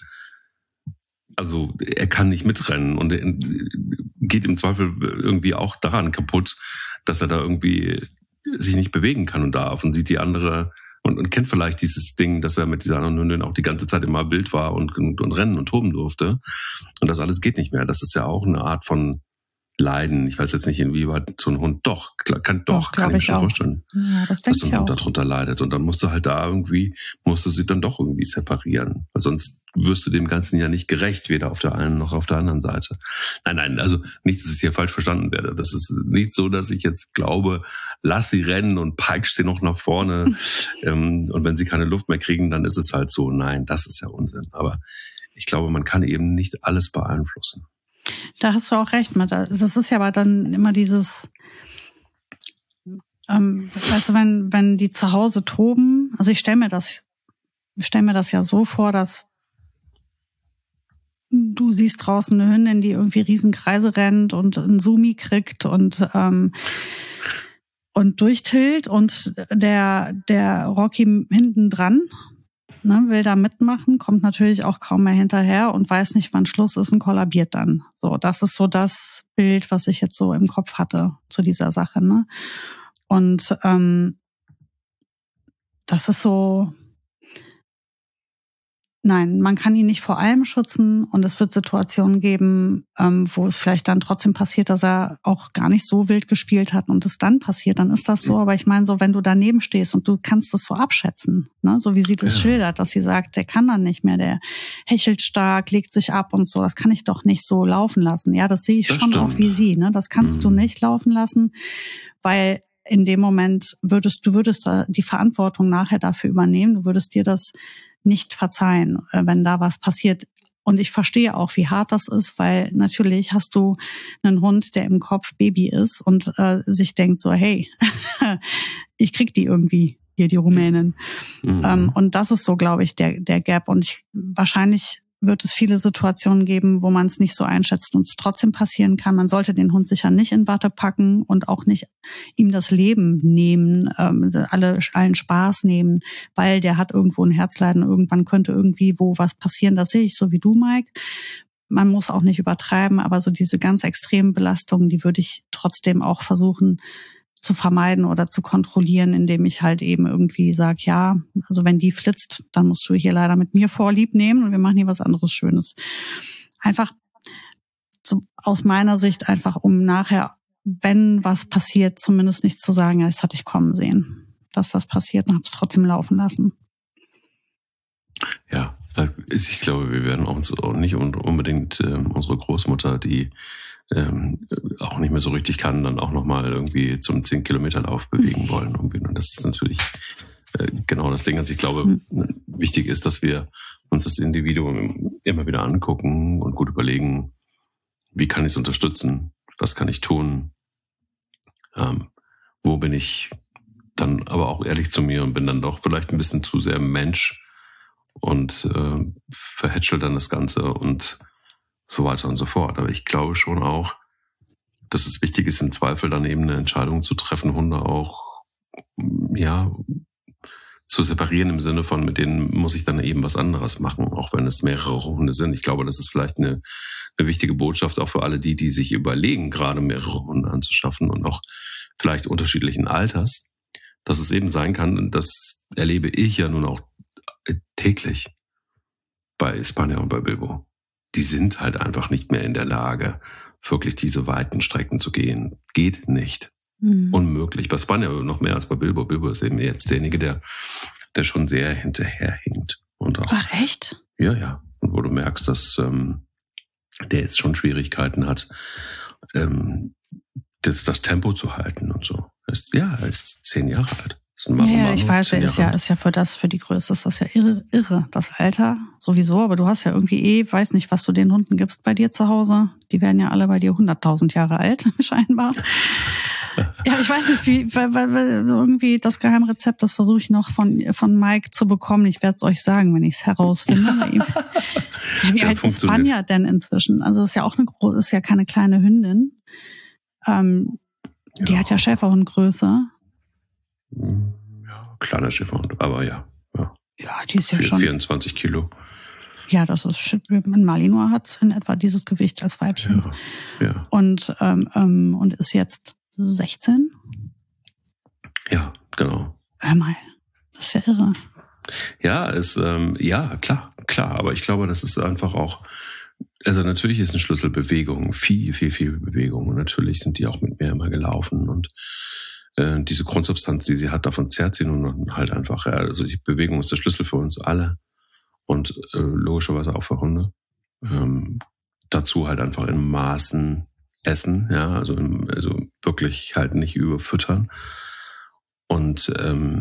Also er kann nicht mitrennen und er geht im Zweifel irgendwie auch daran kaputt, dass er da irgendwie sich nicht bewegen kann und darf und sieht die andere und kennt vielleicht dieses Ding, dass er mit dieser anderen Hündin auch die ganze Zeit immer wild war und rennen und toben durfte. Und das alles geht nicht mehr. Das ist ja auch eine Art von Leiden. Ich weiß jetzt nicht, inwieweit so ein Hund kann ich mir schon vorstellen, ja, dass so ein Hund darunter leidet. Und dann musst du halt sie dann doch irgendwie separieren. Weil sonst wirst du dem Ganzen ja nicht gerecht, weder auf der einen noch auf der anderen Seite. Nein, also nicht, dass ich hier falsch verstanden werde. Das ist nicht so, dass ich jetzt glaube, lass sie rennen und peitscht sie noch nach vorne. Und wenn sie keine Luft mehr kriegen, dann ist es halt so. Nein, das ist ja Unsinn. Aber ich glaube, man kann eben nicht alles beeinflussen. Da hast du auch recht mit. Das ist ja aber dann immer dieses, weißt du, wenn die zu Hause toben, also ich stell mir das ja so vor, dass du siehst draußen eine Hündin, die irgendwie Riesenkreise rennt und einen Sumi kriegt und durchtillt und der Rocky hinten dran, ne, will da mitmachen, kommt natürlich auch kaum mehr hinterher und weiß nicht, wann Schluss ist und kollabiert dann. So, das ist so das Bild, was ich jetzt so im Kopf hatte zu dieser Sache, ne? Und das ist so, nein, man kann ihn nicht vor allem schützen und es wird Situationen geben, wo es vielleicht dann trotzdem passiert, dass er auch gar nicht so wild gespielt hat und es dann passiert, dann ist das so. Aber ich meine so, wenn du daneben stehst und du kannst das so abschätzen, ne, so wie sie das schildert, dass sie sagt, der kann dann nicht mehr, der hechelt stark, legt sich ab und so, das kann ich doch nicht so laufen lassen. Ja, das sehe ich schon auch wie sie, ne, das kannst du nicht laufen lassen, weil in dem Moment würdest da die Verantwortung nachher dafür übernehmen, du würdest dir das nicht verzeihen, wenn da was passiert. Und ich verstehe auch, wie hart das ist, weil natürlich hast du einen Hund, der im Kopf Baby ist und sich denkt so, hey, ich krieg die irgendwie, hier die Rumänin. Mhm. Und das ist so, glaube ich, der Gap. Und wahrscheinlich wird es viele Situationen geben, wo man es nicht so einschätzt und es trotzdem passieren kann. Man sollte den Hund sicher nicht in Watte packen und auch nicht ihm das Leben nehmen, allen Spaß nehmen, weil der hat irgendwo ein Herzleiden. Irgendwann könnte irgendwie wo was passieren. Das sehe ich so wie du, Mike. Man muss auch nicht übertreiben, aber so diese ganz extremen Belastungen, die würde ich trotzdem auch versuchen zu vermeiden oder zu kontrollieren, indem ich halt eben irgendwie sage, ja, also wenn die flitzt, dann musst du hier leider mit mir Vorlieb nehmen und wir machen hier was anderes Schönes. Einfach aus meiner Sicht einfach, um nachher, wenn was passiert, zumindest nicht zu sagen, ja, das hatte ich kommen sehen, dass das passiert und habe es trotzdem laufen lassen. Ja, ich glaube, wir werden uns auch nicht unbedingt unsere Großmutter, die auch nicht mehr so richtig kann, dann auch nochmal irgendwie zum 10-Kilometer-Lauf bewegen wollen. Und das ist natürlich genau das Ding. Also ich glaube, wichtig ist, dass wir uns das Individuum immer wieder angucken und gut überlegen, wie kann ich es unterstützen? Was kann ich tun? Wo bin ich dann aber auch ehrlich zu mir und bin dann doch vielleicht ein bisschen zu sehr Mensch und verhätschel dann das Ganze und so weiter und so fort. Aber ich glaube schon auch, dass es wichtig ist, im Zweifel dann eben eine Entscheidung zu treffen, Hunde auch, ja, zu separieren im Sinne von, mit denen muss ich dann eben was anderes machen, auch wenn es mehrere Hunde sind. Ich glaube, das ist vielleicht eine wichtige Botschaft auch für alle die sich überlegen, gerade mehrere Hunde anzuschaffen und auch vielleicht unterschiedlichen Alters, dass es eben sein kann, und das erlebe ich ja nun auch täglich bei Spanier und bei Bilbo. Die sind halt einfach nicht mehr in der Lage, wirklich diese weiten Strecken zu gehen. Geht nicht. Unmöglich. Bei Spanier noch mehr als bei Bilbo. Bilbo ist eben jetzt derjenige, der schon sehr hinterherhinkt. Und auch, ach, echt? Ja. Und wo du merkst, dass der jetzt schon Schwierigkeiten hat, das Tempo zu halten und so. Er ist 10 Jahre alt. Ja, ich weiß, er ist ja für die Größe ist das ja irre, das Alter sowieso, aber du hast ja irgendwie weiß nicht, was du den Hunden gibst bei dir zu Hause. Die werden ja alle bei dir 100.000 Jahre alt, scheinbar. Ja, ich weiß nicht, weil so irgendwie das Geheimrezept, das versuche ich noch von Mike zu bekommen. Ich werde es euch sagen, wenn ich es herausfinde. Wie alt ist Spanja denn inzwischen? Also ist ja auch ist ja keine kleine Hündin. Die hat ja Schäferhundgröße. Ja, kleiner Schäferhund, aber ja. Ja, die ist ja schon 24 Kilo. Ja, das ist ein Malinois hat in etwa dieses Gewicht als Weibchen. Ja. Und ist jetzt 16. Ja, genau. Hör mal, das ist ja irre. Ja, klar, aber ich glaube, das ist einfach auch, also natürlich ist ein Schlüssel Bewegung, viel Bewegung, und natürlich sind die auch mit mir immer gelaufen, und diese Grundsubstanz, die sie hat, davon zehrt sie nun halt einfach. Ja. Also die Bewegung ist der Schlüssel für uns alle und logischerweise auch für Hunde. Dazu halt einfach in Maßen essen, ja, also wirklich halt nicht überfüttern und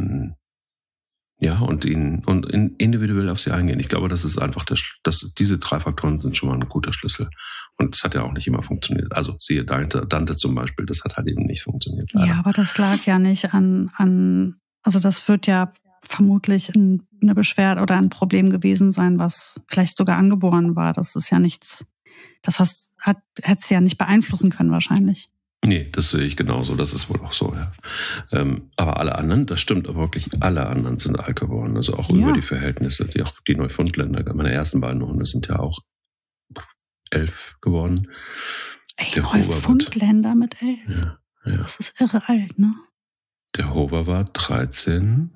individuell auf sie eingehen. Ich glaube, das ist einfach diese 3 Faktoren sind schon mal ein guter Schlüssel. Und das hat ja auch nicht immer funktioniert. Also siehe Dante zum Beispiel, das hat halt eben nicht funktioniert. Leider. Ja, aber das lag ja nicht also das wird ja vermutlich eine Beschwerde oder ein Problem gewesen sein, was vielleicht sogar angeboren war. Das ist ja nichts, hättest du ja nicht beeinflussen können wahrscheinlich. Nee, das sehe ich genauso. Das ist wohl auch so, ja. Aber alle anderen, das stimmt, aber wirklich alle anderen sind alt geworden. Also auch über die Verhältnisse. Auch die Neufundländer, meine ersten beiden Hunde sind ja auch 11 geworden. Ey, Neufundländer mit 11? Ja. Das ist irre alt, ne? Der Hoverwart 13.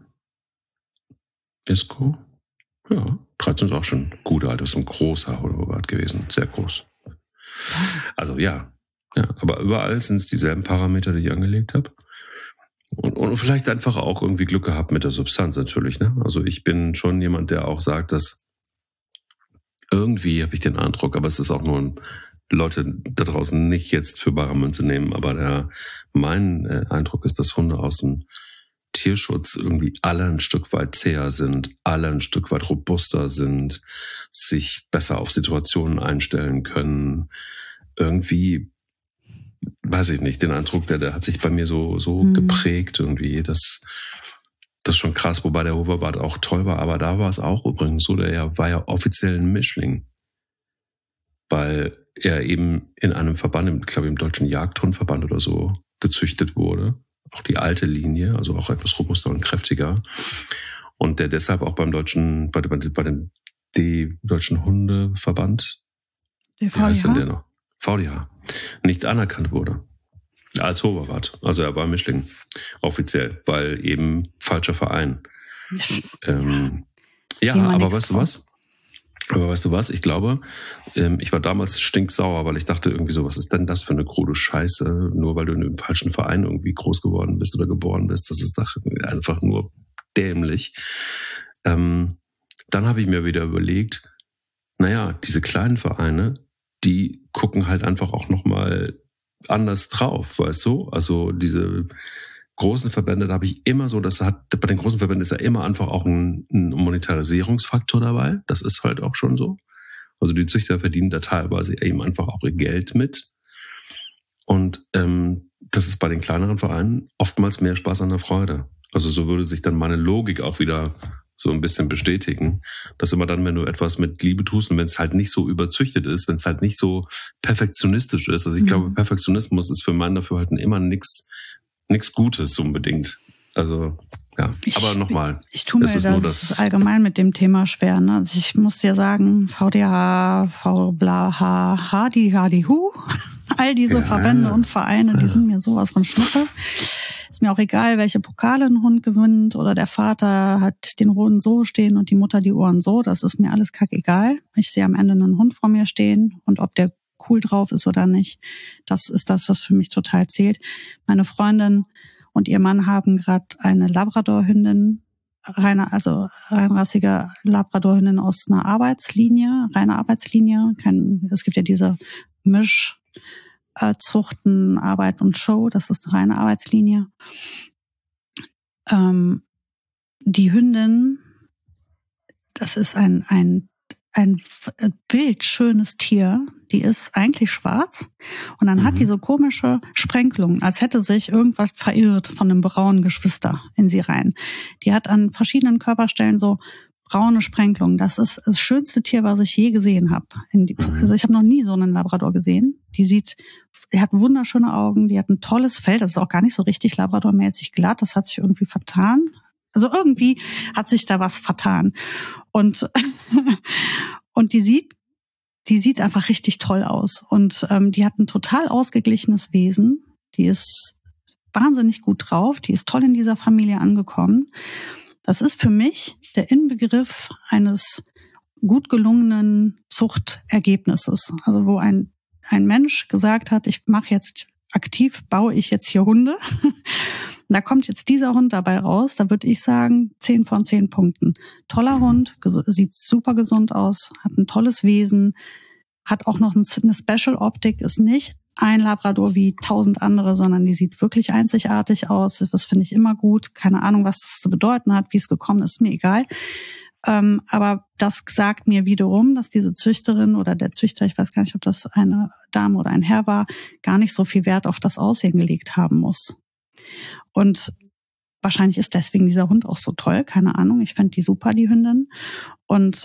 Isco. Ja, 13 ist auch schon gut alt. Das ist ein großer Hoverwart gewesen. Sehr groß. Also ja, aber überall sind es dieselben Parameter, die ich angelegt habe. Und vielleicht einfach auch irgendwie Glück gehabt mit der Substanz natürlich. Ne? Also ich bin schon jemand, der auch sagt, dass irgendwie habe ich den Eindruck, aber es ist auch nur Leute da draußen nicht jetzt für bare Münze nehmen, aber mein Eindruck ist, dass Hunde aus dem Tierschutz irgendwie alle ein Stück weit zäher sind, alle ein Stück weit robuster sind, sich besser auf Situationen einstellen können. Irgendwie, weiß ich nicht, den Eindruck, der hat sich bei mir so geprägt irgendwie. Das ist schon krass, wobei der Hoverwart auch toll war, aber da war es auch übrigens so, der war ja offiziell ein Mischling, weil er eben in einem Verband, ich glaube im Deutschen Jagdhundverband oder so, gezüchtet wurde. Auch die alte Linie, also auch etwas robuster und kräftiger. Und der deshalb auch bei dem Deutschen Hundeverband, wie heißt denn der noch? VDH, nicht anerkannt wurde. Als Hoverwart. Also er war Mischling, offiziell, weil eben falscher Verein. Aber weißt du was? Ich glaube, ich war damals stinksauer, weil ich dachte irgendwie so, was ist denn das für eine krude Scheiße? Nur weil du in einem falschen Verein irgendwie groß geworden bist oder geboren bist. Das ist doch einfach nur dämlich. dann habe ich mir wieder überlegt, naja, diese kleinen Vereine, die gucken halt einfach auch nochmal anders drauf, weißt du? Also diese großen Verbände, da habe ich immer so, bei den großen Verbänden ist ja immer einfach auch ein Monetarisierungsfaktor dabei. Das ist halt auch schon so. Also die Züchter verdienen da teilweise eben einfach auch ihr Geld mit. Und das ist bei den kleineren Vereinen oftmals mehr Spaß an der Freude. Also so würde sich dann meine Logik auch wieder so ein bisschen bestätigen, dass immer dann, wenn du etwas mit Liebe tust und wenn es halt nicht so überzüchtet ist, wenn es halt nicht so perfektionistisch ist. Also ich glaube, Perfektionismus ist für mein Dafürhalten immer nichts Gutes unbedingt. Also ja, aber nochmal. Ich tue mir das allgemein mit dem Thema schwer. Ne? Also ich muss dir sagen, VDH, VBLH, HDHDHU, all diese Verbände und Vereine, die sind mir sowas von Schnuppe. Ist mir auch egal, welche Pokale ein Hund gewinnt oder der Vater hat den Hoden so stehen und die Mutter die Ohren so. Das ist mir alles kackegal. Ich sehe am Ende einen Hund vor mir stehen und ob der cool drauf ist oder nicht, das ist das, was für mich total zählt. Meine Freundin und ihr Mann haben gerade eine Labrador-Hündin, reinrassige Labrador-Hündin aus einer reine Arbeitslinie. Es gibt ja diese Mischzuchten, Arbeit und Show, das ist eine reine Arbeitslinie. Die Hündin, das ist ein wild schönes Tier, die ist eigentlich schwarz und dann hat die so komische Sprenkelungen, als hätte sich irgendwas verirrt von einem braunen Geschwister in sie rein. Die hat an verschiedenen Körperstellen so braune Sprenkelungen. Das ist das schönste Tier, was ich je gesehen habe. Also ich habe noch nie so einen Labrador gesehen. Die hat wunderschöne Augen, die hat ein tolles Fell, das ist auch gar nicht so richtig Labrador-mäßig glatt, das hat sich irgendwie vertan. Also irgendwie hat sich da was vertan. Und die sieht einfach richtig toll aus. Und die hat ein total ausgeglichenes Wesen. Die ist wahnsinnig gut drauf. Die ist toll in dieser Familie angekommen. Das ist für mich der Inbegriff eines gut gelungenen Zuchtergebnisses. Also wo ein Mensch gesagt hat, ich mache jetzt aktiv, baue ich jetzt hier Hunde. Da kommt jetzt dieser Hund dabei raus, da würde ich sagen 10 von 10 Punkten. Toller Hund, sieht super gesund aus, hat ein tolles Wesen, hat auch noch eine Special-Optik, ist nicht ein Labrador wie 1000 andere, sondern die sieht wirklich einzigartig aus. Das finde ich immer gut. Keine Ahnung, was das zu bedeuten hat, wie es gekommen ist, mir egal. Aber das sagt mir wiederum, dass diese Züchterin oder der Züchter, ich weiß gar nicht, ob das eine Dame oder ein Herr war, gar nicht so viel Wert auf das Aussehen gelegt haben muss. Und wahrscheinlich ist deswegen dieser Hund auch so toll, keine Ahnung. Ich fände die super, die Hündin. Und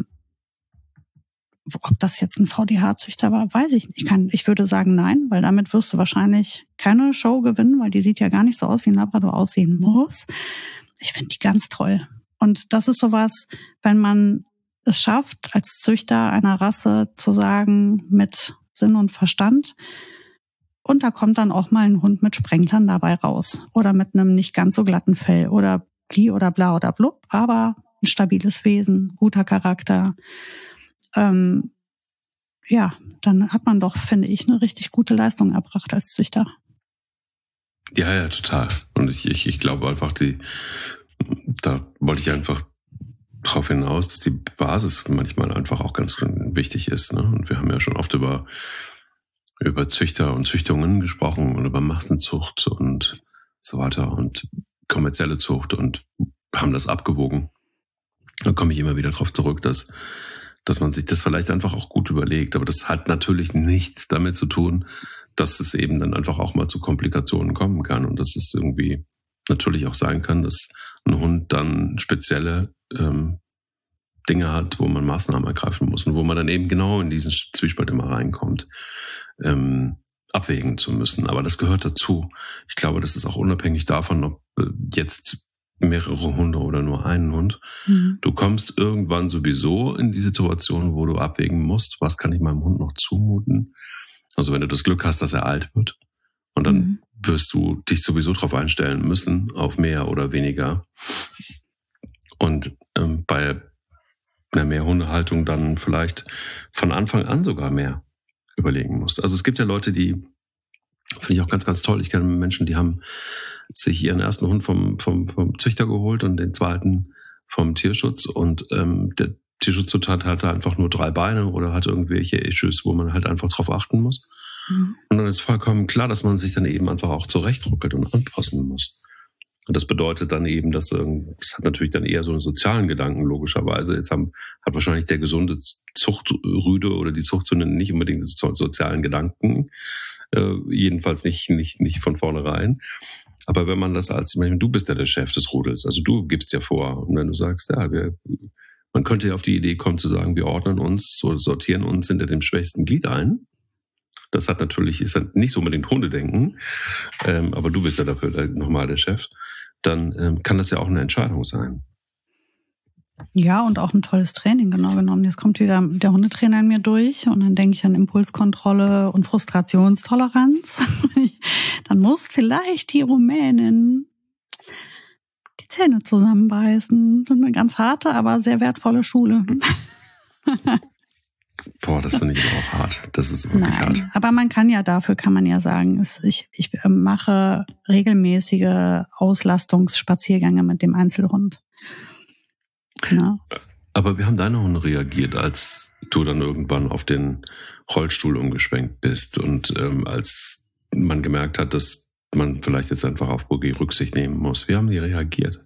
ob das jetzt ein VDH-Züchter war, weiß ich nicht. Ich würde sagen nein, weil damit wirst du wahrscheinlich keine Show gewinnen, weil die sieht ja gar nicht so aus, wie ein Labrador aussehen muss. Ich finde die ganz toll. Und das ist sowas, wenn man es schafft, als Züchter einer Rasse zu sagen, mit Sinn und Verstand, und da kommt dann auch mal ein Hund mit Sprenglern dabei raus. Oder mit einem nicht ganz so glatten Fell. Oder bli oder bla oder blub. Aber ein stabiles Wesen, guter Charakter. Dann hat man doch, finde ich, eine richtig gute Leistung erbracht als Züchter. Ja, total. Und ich glaube einfach, da wollte ich einfach drauf hinaus, dass die Basis manchmal einfach auch ganz wichtig ist. Ne? Und wir haben ja schon oft über Züchter und Züchtungen gesprochen und über Massenzucht und so weiter und kommerzielle Zucht und haben das abgewogen. Da komme ich immer wieder drauf zurück, dass man sich das vielleicht einfach auch gut überlegt. Aber das hat natürlich nichts damit zu tun, dass es eben dann einfach auch mal zu Komplikationen kommen kann und dass es irgendwie natürlich auch sein kann, dass ein Hund dann spezielle Dinge hat, wo man Maßnahmen ergreifen muss und wo man dann eben genau in diesen Zwiespalt immer reinkommt, abwägen zu müssen. Aber das gehört dazu. Ich glaube, das ist auch unabhängig davon, ob jetzt mehrere Hunde oder nur einen Hund. Du kommst irgendwann sowieso in die Situation, wo du abwägen musst, was kann ich meinem Hund noch zumuten. Also wenn du das Glück hast, dass er alt wird. Und dann wirst du dich sowieso darauf einstellen müssen, auf mehr oder weniger. Und bei einer Mehrhundehaltung dann vielleicht von Anfang an sogar mehr überlegen musst. Also es gibt ja Leute, die, finde ich auch ganz, ganz toll. Ich kenne Menschen, die haben sich ihren ersten Hund vom Züchter geholt und den zweiten vom Tierschutz und der Tierschutz hat halt einfach nur 3 Beine oder hat irgendwelche Issues, wo man halt einfach drauf achten muss. Und dann ist vollkommen klar, dass man sich dann eben einfach auch zurechtruckelt und anpassen muss. Und das bedeutet dann eben, das hat natürlich dann eher so einen sozialen Gedanken, logischerweise. Jetzt hat wahrscheinlich der gesunde Zuchtrüde oder die Zuchthunde nicht unbedingt sozialen Gedanken, jedenfalls nicht von vornherein. Aber wenn man das du bist ja der Chef des Rudels, also du gibst ja vor. Und wenn du sagst, ja, man könnte ja auf die Idee kommen zu sagen, wir ordnen uns oder sortieren uns hinter dem schwächsten Glied ein. Das ist halt nicht so unbedingt Hundedenken, aber du bist ja dafür nochmal der Chef. Dann kann das ja auch eine Entscheidung sein. Ja, und auch ein tolles Training, genau genommen. Jetzt kommt wieder der Hundetrainer in mir durch und dann denke ich an Impulskontrolle und Frustrationstoleranz. Dann muss vielleicht die Rumänin die Zähne zusammenbeißen. Das ist eine ganz harte, aber sehr wertvolle Schule. Boah, das finde ich aber auch hart. Das ist wirklich hart. Aber dafür kann man ja sagen, ich mache regelmäßige Auslastungsspaziergänge mit dem Einzelhund. Ja. Aber wie haben deine Hunde reagiert, als du dann irgendwann auf den Rollstuhl umgeschwenkt bist und als man gemerkt hat, dass man vielleicht jetzt einfach auf Boogie Rücksicht nehmen muss? Wie haben die reagiert?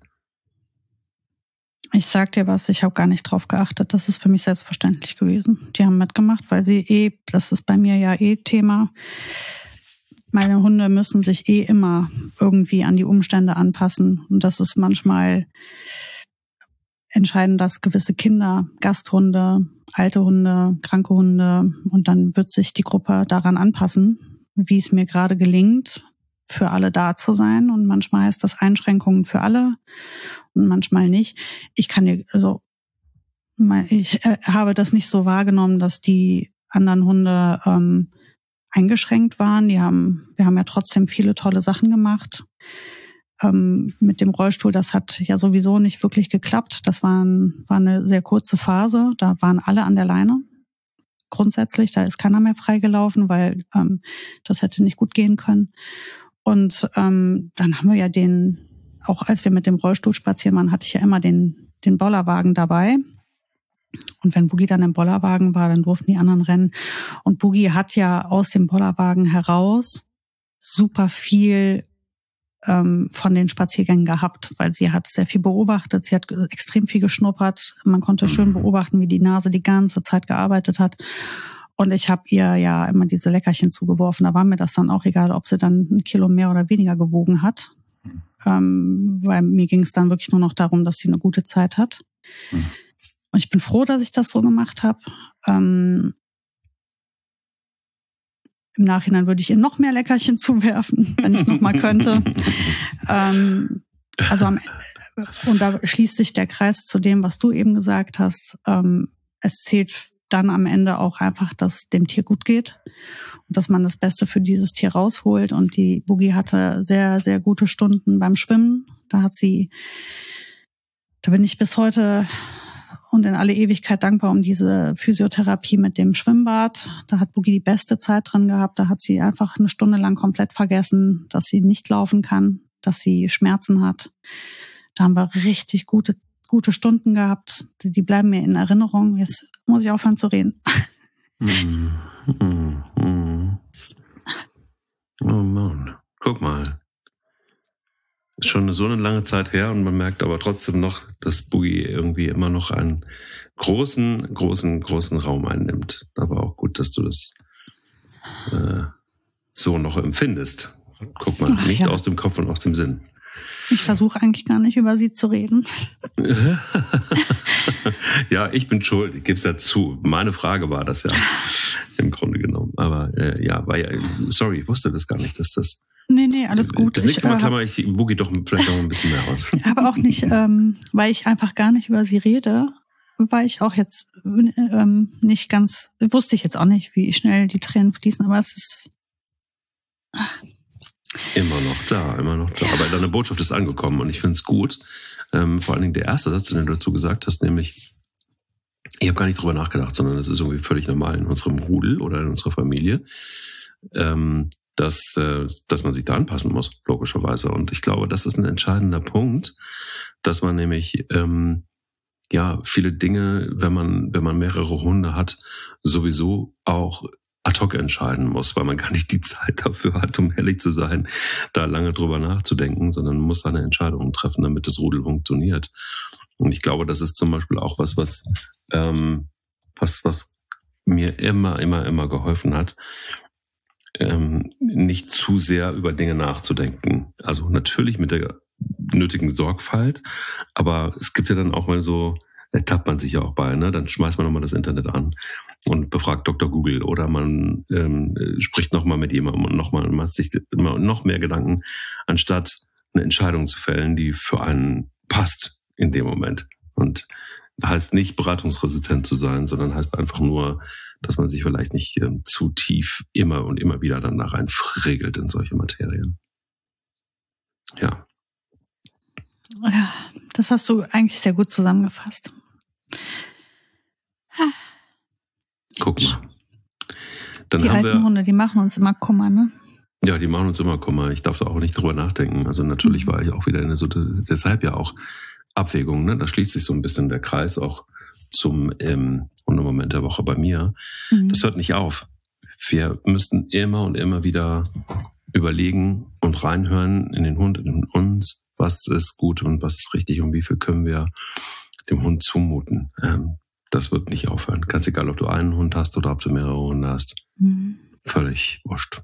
Ich sag dir was, ich habe gar nicht drauf geachtet. Das ist für mich selbstverständlich gewesen. Die haben mitgemacht, weil sie das ist bei mir ja Thema. Meine Hunde müssen sich immer irgendwie an die Umstände anpassen. Und das ist manchmal entscheidend, dass gewisse Kinder, Gasthunde, alte Hunde, kranke Hunde, und dann wird sich die Gruppe daran anpassen, wie es mir gerade gelingt, für alle da zu sein. Und manchmal heißt das Einschränkungen für alle und manchmal nicht. Ich habe das nicht so wahrgenommen, dass die anderen Hunde eingeschränkt waren. Wir haben ja trotzdem viele tolle Sachen gemacht. Mit dem Rollstuhl, das hat ja sowieso nicht wirklich geklappt. Das war eine sehr kurze Phase. Da waren alle an der Leine. Grundsätzlich, da ist keiner mehr freigelaufen, weil das hätte nicht gut gehen können. Und dann haben wir ja auch als wir mit dem Rollstuhl spazieren waren, hatte ich ja immer den Bollerwagen dabei. Und wenn Boogie dann im Bollerwagen war, dann durften die anderen rennen. Und Boogie hat ja aus dem Bollerwagen heraus super viel von den Spaziergängen gehabt, weil sie hat sehr viel beobachtet, sie hat extrem viel geschnuppert. Man konnte schön beobachten, wie die Nase die ganze Zeit gearbeitet hat. Und ich habe ihr ja immer diese Leckerchen zugeworfen. Da war mir das dann auch egal, ob sie dann 1 Kilo mehr oder weniger gewogen hat. Weil mir ging es dann wirklich nur noch darum, dass sie eine gute Zeit hat. Und ich bin froh, dass ich das so gemacht habe. Im Nachhinein würde ich ihr noch mehr Leckerchen zuwerfen, wenn ich noch mal könnte. Und da schließt sich der Kreis zu dem, was du eben gesagt hast. Es zählt dann am Ende auch einfach, dass dem Tier gut geht und dass man das Beste für dieses Tier rausholt. Und die Boogie hatte sehr, sehr gute Stunden beim Schwimmen. Da bin ich bis heute und in alle Ewigkeit dankbar um diese Physiotherapie mit dem Schwimmbad. Da hat Boogie die beste Zeit drin gehabt. Da hat sie einfach 1 Stunde lang komplett vergessen, dass sie nicht laufen kann, dass sie Schmerzen hat. Da haben wir richtig gute Stunden gehabt. Die bleiben mir in Erinnerung. Jetzt muss ich aufhören zu reden. Oh Mann, guck mal. Ist schon so eine lange Zeit her und man merkt aber trotzdem noch, dass Boogie irgendwie immer noch einen großen Raum einnimmt. Aber auch gut, dass du das so noch empfindest. Guck mal, nicht aus dem Kopf und aus dem Sinn. Ich versuche eigentlich gar nicht über sie zu reden. Ja, ich bin schuld, ich gebe es ja zu. Meine Frage war das ja im Grunde genommen. Aber sorry, ich wusste das gar nicht, dass das... Nee, alles gut. Das nächste Mal klammer ich Boogie doch vielleicht noch ein bisschen mehr aus. Aber auch nicht, weil ich einfach gar nicht über sie rede, war ich auch jetzt nicht ganz, wusste ich jetzt auch nicht, wie schnell die Tränen fließen, aber es ist... Immer noch da. Aber deine Botschaft ist angekommen und ich finde es gut. Vor allen Dingen der erste Satz, den du dazu gesagt hast, nämlich, ich habe gar nicht drüber nachgedacht, sondern das ist irgendwie völlig normal in unserem Rudel oder in unserer Familie, dass man sich da anpassen muss, logischerweise. Und ich glaube, das ist ein entscheidender Punkt, dass man nämlich viele Dinge, wenn man mehrere Hunde hat, sowieso auch ad hoc entscheiden muss, weil man gar nicht die Zeit dafür hat, um ehrlich zu sein, da lange drüber nachzudenken, sondern muss seine Entscheidungen treffen, damit das Rudel funktioniert. Und ich glaube, das ist zum Beispiel auch was mir immer geholfen hat, nicht zu sehr über Dinge nachzudenken. Also natürlich mit der nötigen Sorgfalt, aber es gibt ja dann auch mal so, ertappt man sich ja auch bei, ne? Dann schmeißt man nochmal das Internet an und befragt Dr. Google oder man spricht nochmal mit jemandem und macht sich immer noch mehr Gedanken, anstatt eine Entscheidung zu fällen, die für einen passt in dem Moment. Und heißt nicht beratungsresistent zu sein, sondern heißt einfach nur, dass man sich vielleicht nicht zu tief immer und immer wieder dann da reinfregelt in solche Materien. Ja. Ja, das hast du eigentlich sehr gut zusammengefasst. Guck mal. Dann die alten Hunde, die machen uns immer Kummer, ne? Ja, die machen uns immer Kummer. Ich darf da auch nicht drüber nachdenken. Also natürlich war ich auch wieder deshalb ja auch Abwägung, ne? Da schließt sich so ein bisschen der Kreis auch zum Hundemoment der Woche bei mir. Das hört nicht auf. Wir müssten immer und immer wieder überlegen und reinhören in den Hund, in uns, was ist gut und was ist richtig und wie viel können wir dem Hund zumuten. Das wird nicht aufhören. Ganz egal, ob du einen Hund hast oder ob du mehrere Hunde hast. Völlig wurscht.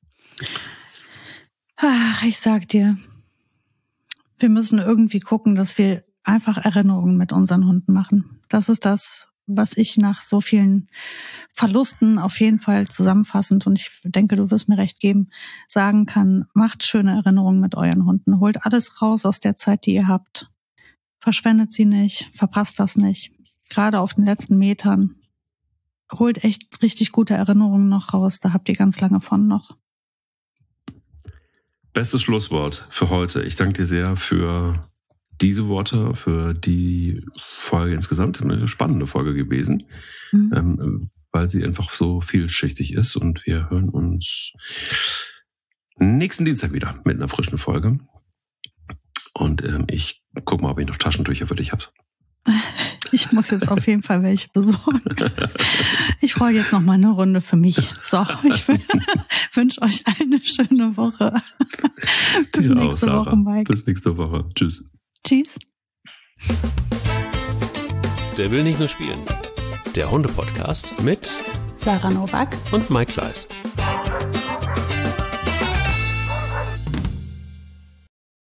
Ach, ich sag dir, wir müssen irgendwie gucken, dass wir einfach Erinnerungen mit unseren Hunden machen. Das ist das, was ich nach so vielen Verlusten auf jeden Fall zusammenfassend, und ich denke, du wirst mir recht geben, sagen kann: Macht schöne Erinnerungen mit euren Hunden. Holt alles raus aus der Zeit, die ihr habt. Verschwendet sie nicht, verpasst das nicht. Gerade auf den letzten Metern. Holt echt richtig gute Erinnerungen noch raus. Da habt ihr ganz lange von noch. Bestes Schlusswort für heute. Ich danke dir sehr für diese Worte, für die Folge insgesamt. Eine spannende Folge gewesen, weil sie einfach so vielschichtig ist. Und wir hören uns nächsten Dienstag wieder mit einer frischen Folge. Und ich gucke mal, ob ich noch Taschentücher für dich habe. Ich muss jetzt auf jeden Fall welche besorgen. Ich roll jetzt noch mal eine Runde für mich. So, ich wünsche euch eine schöne Woche. Bis nächste Woche, Mike. Bis nächste Woche. Tschüss. Tschüss. Der will nicht nur spielen. Der Hunde-Podcast mit Sarah Nowak und Mike Kleiss.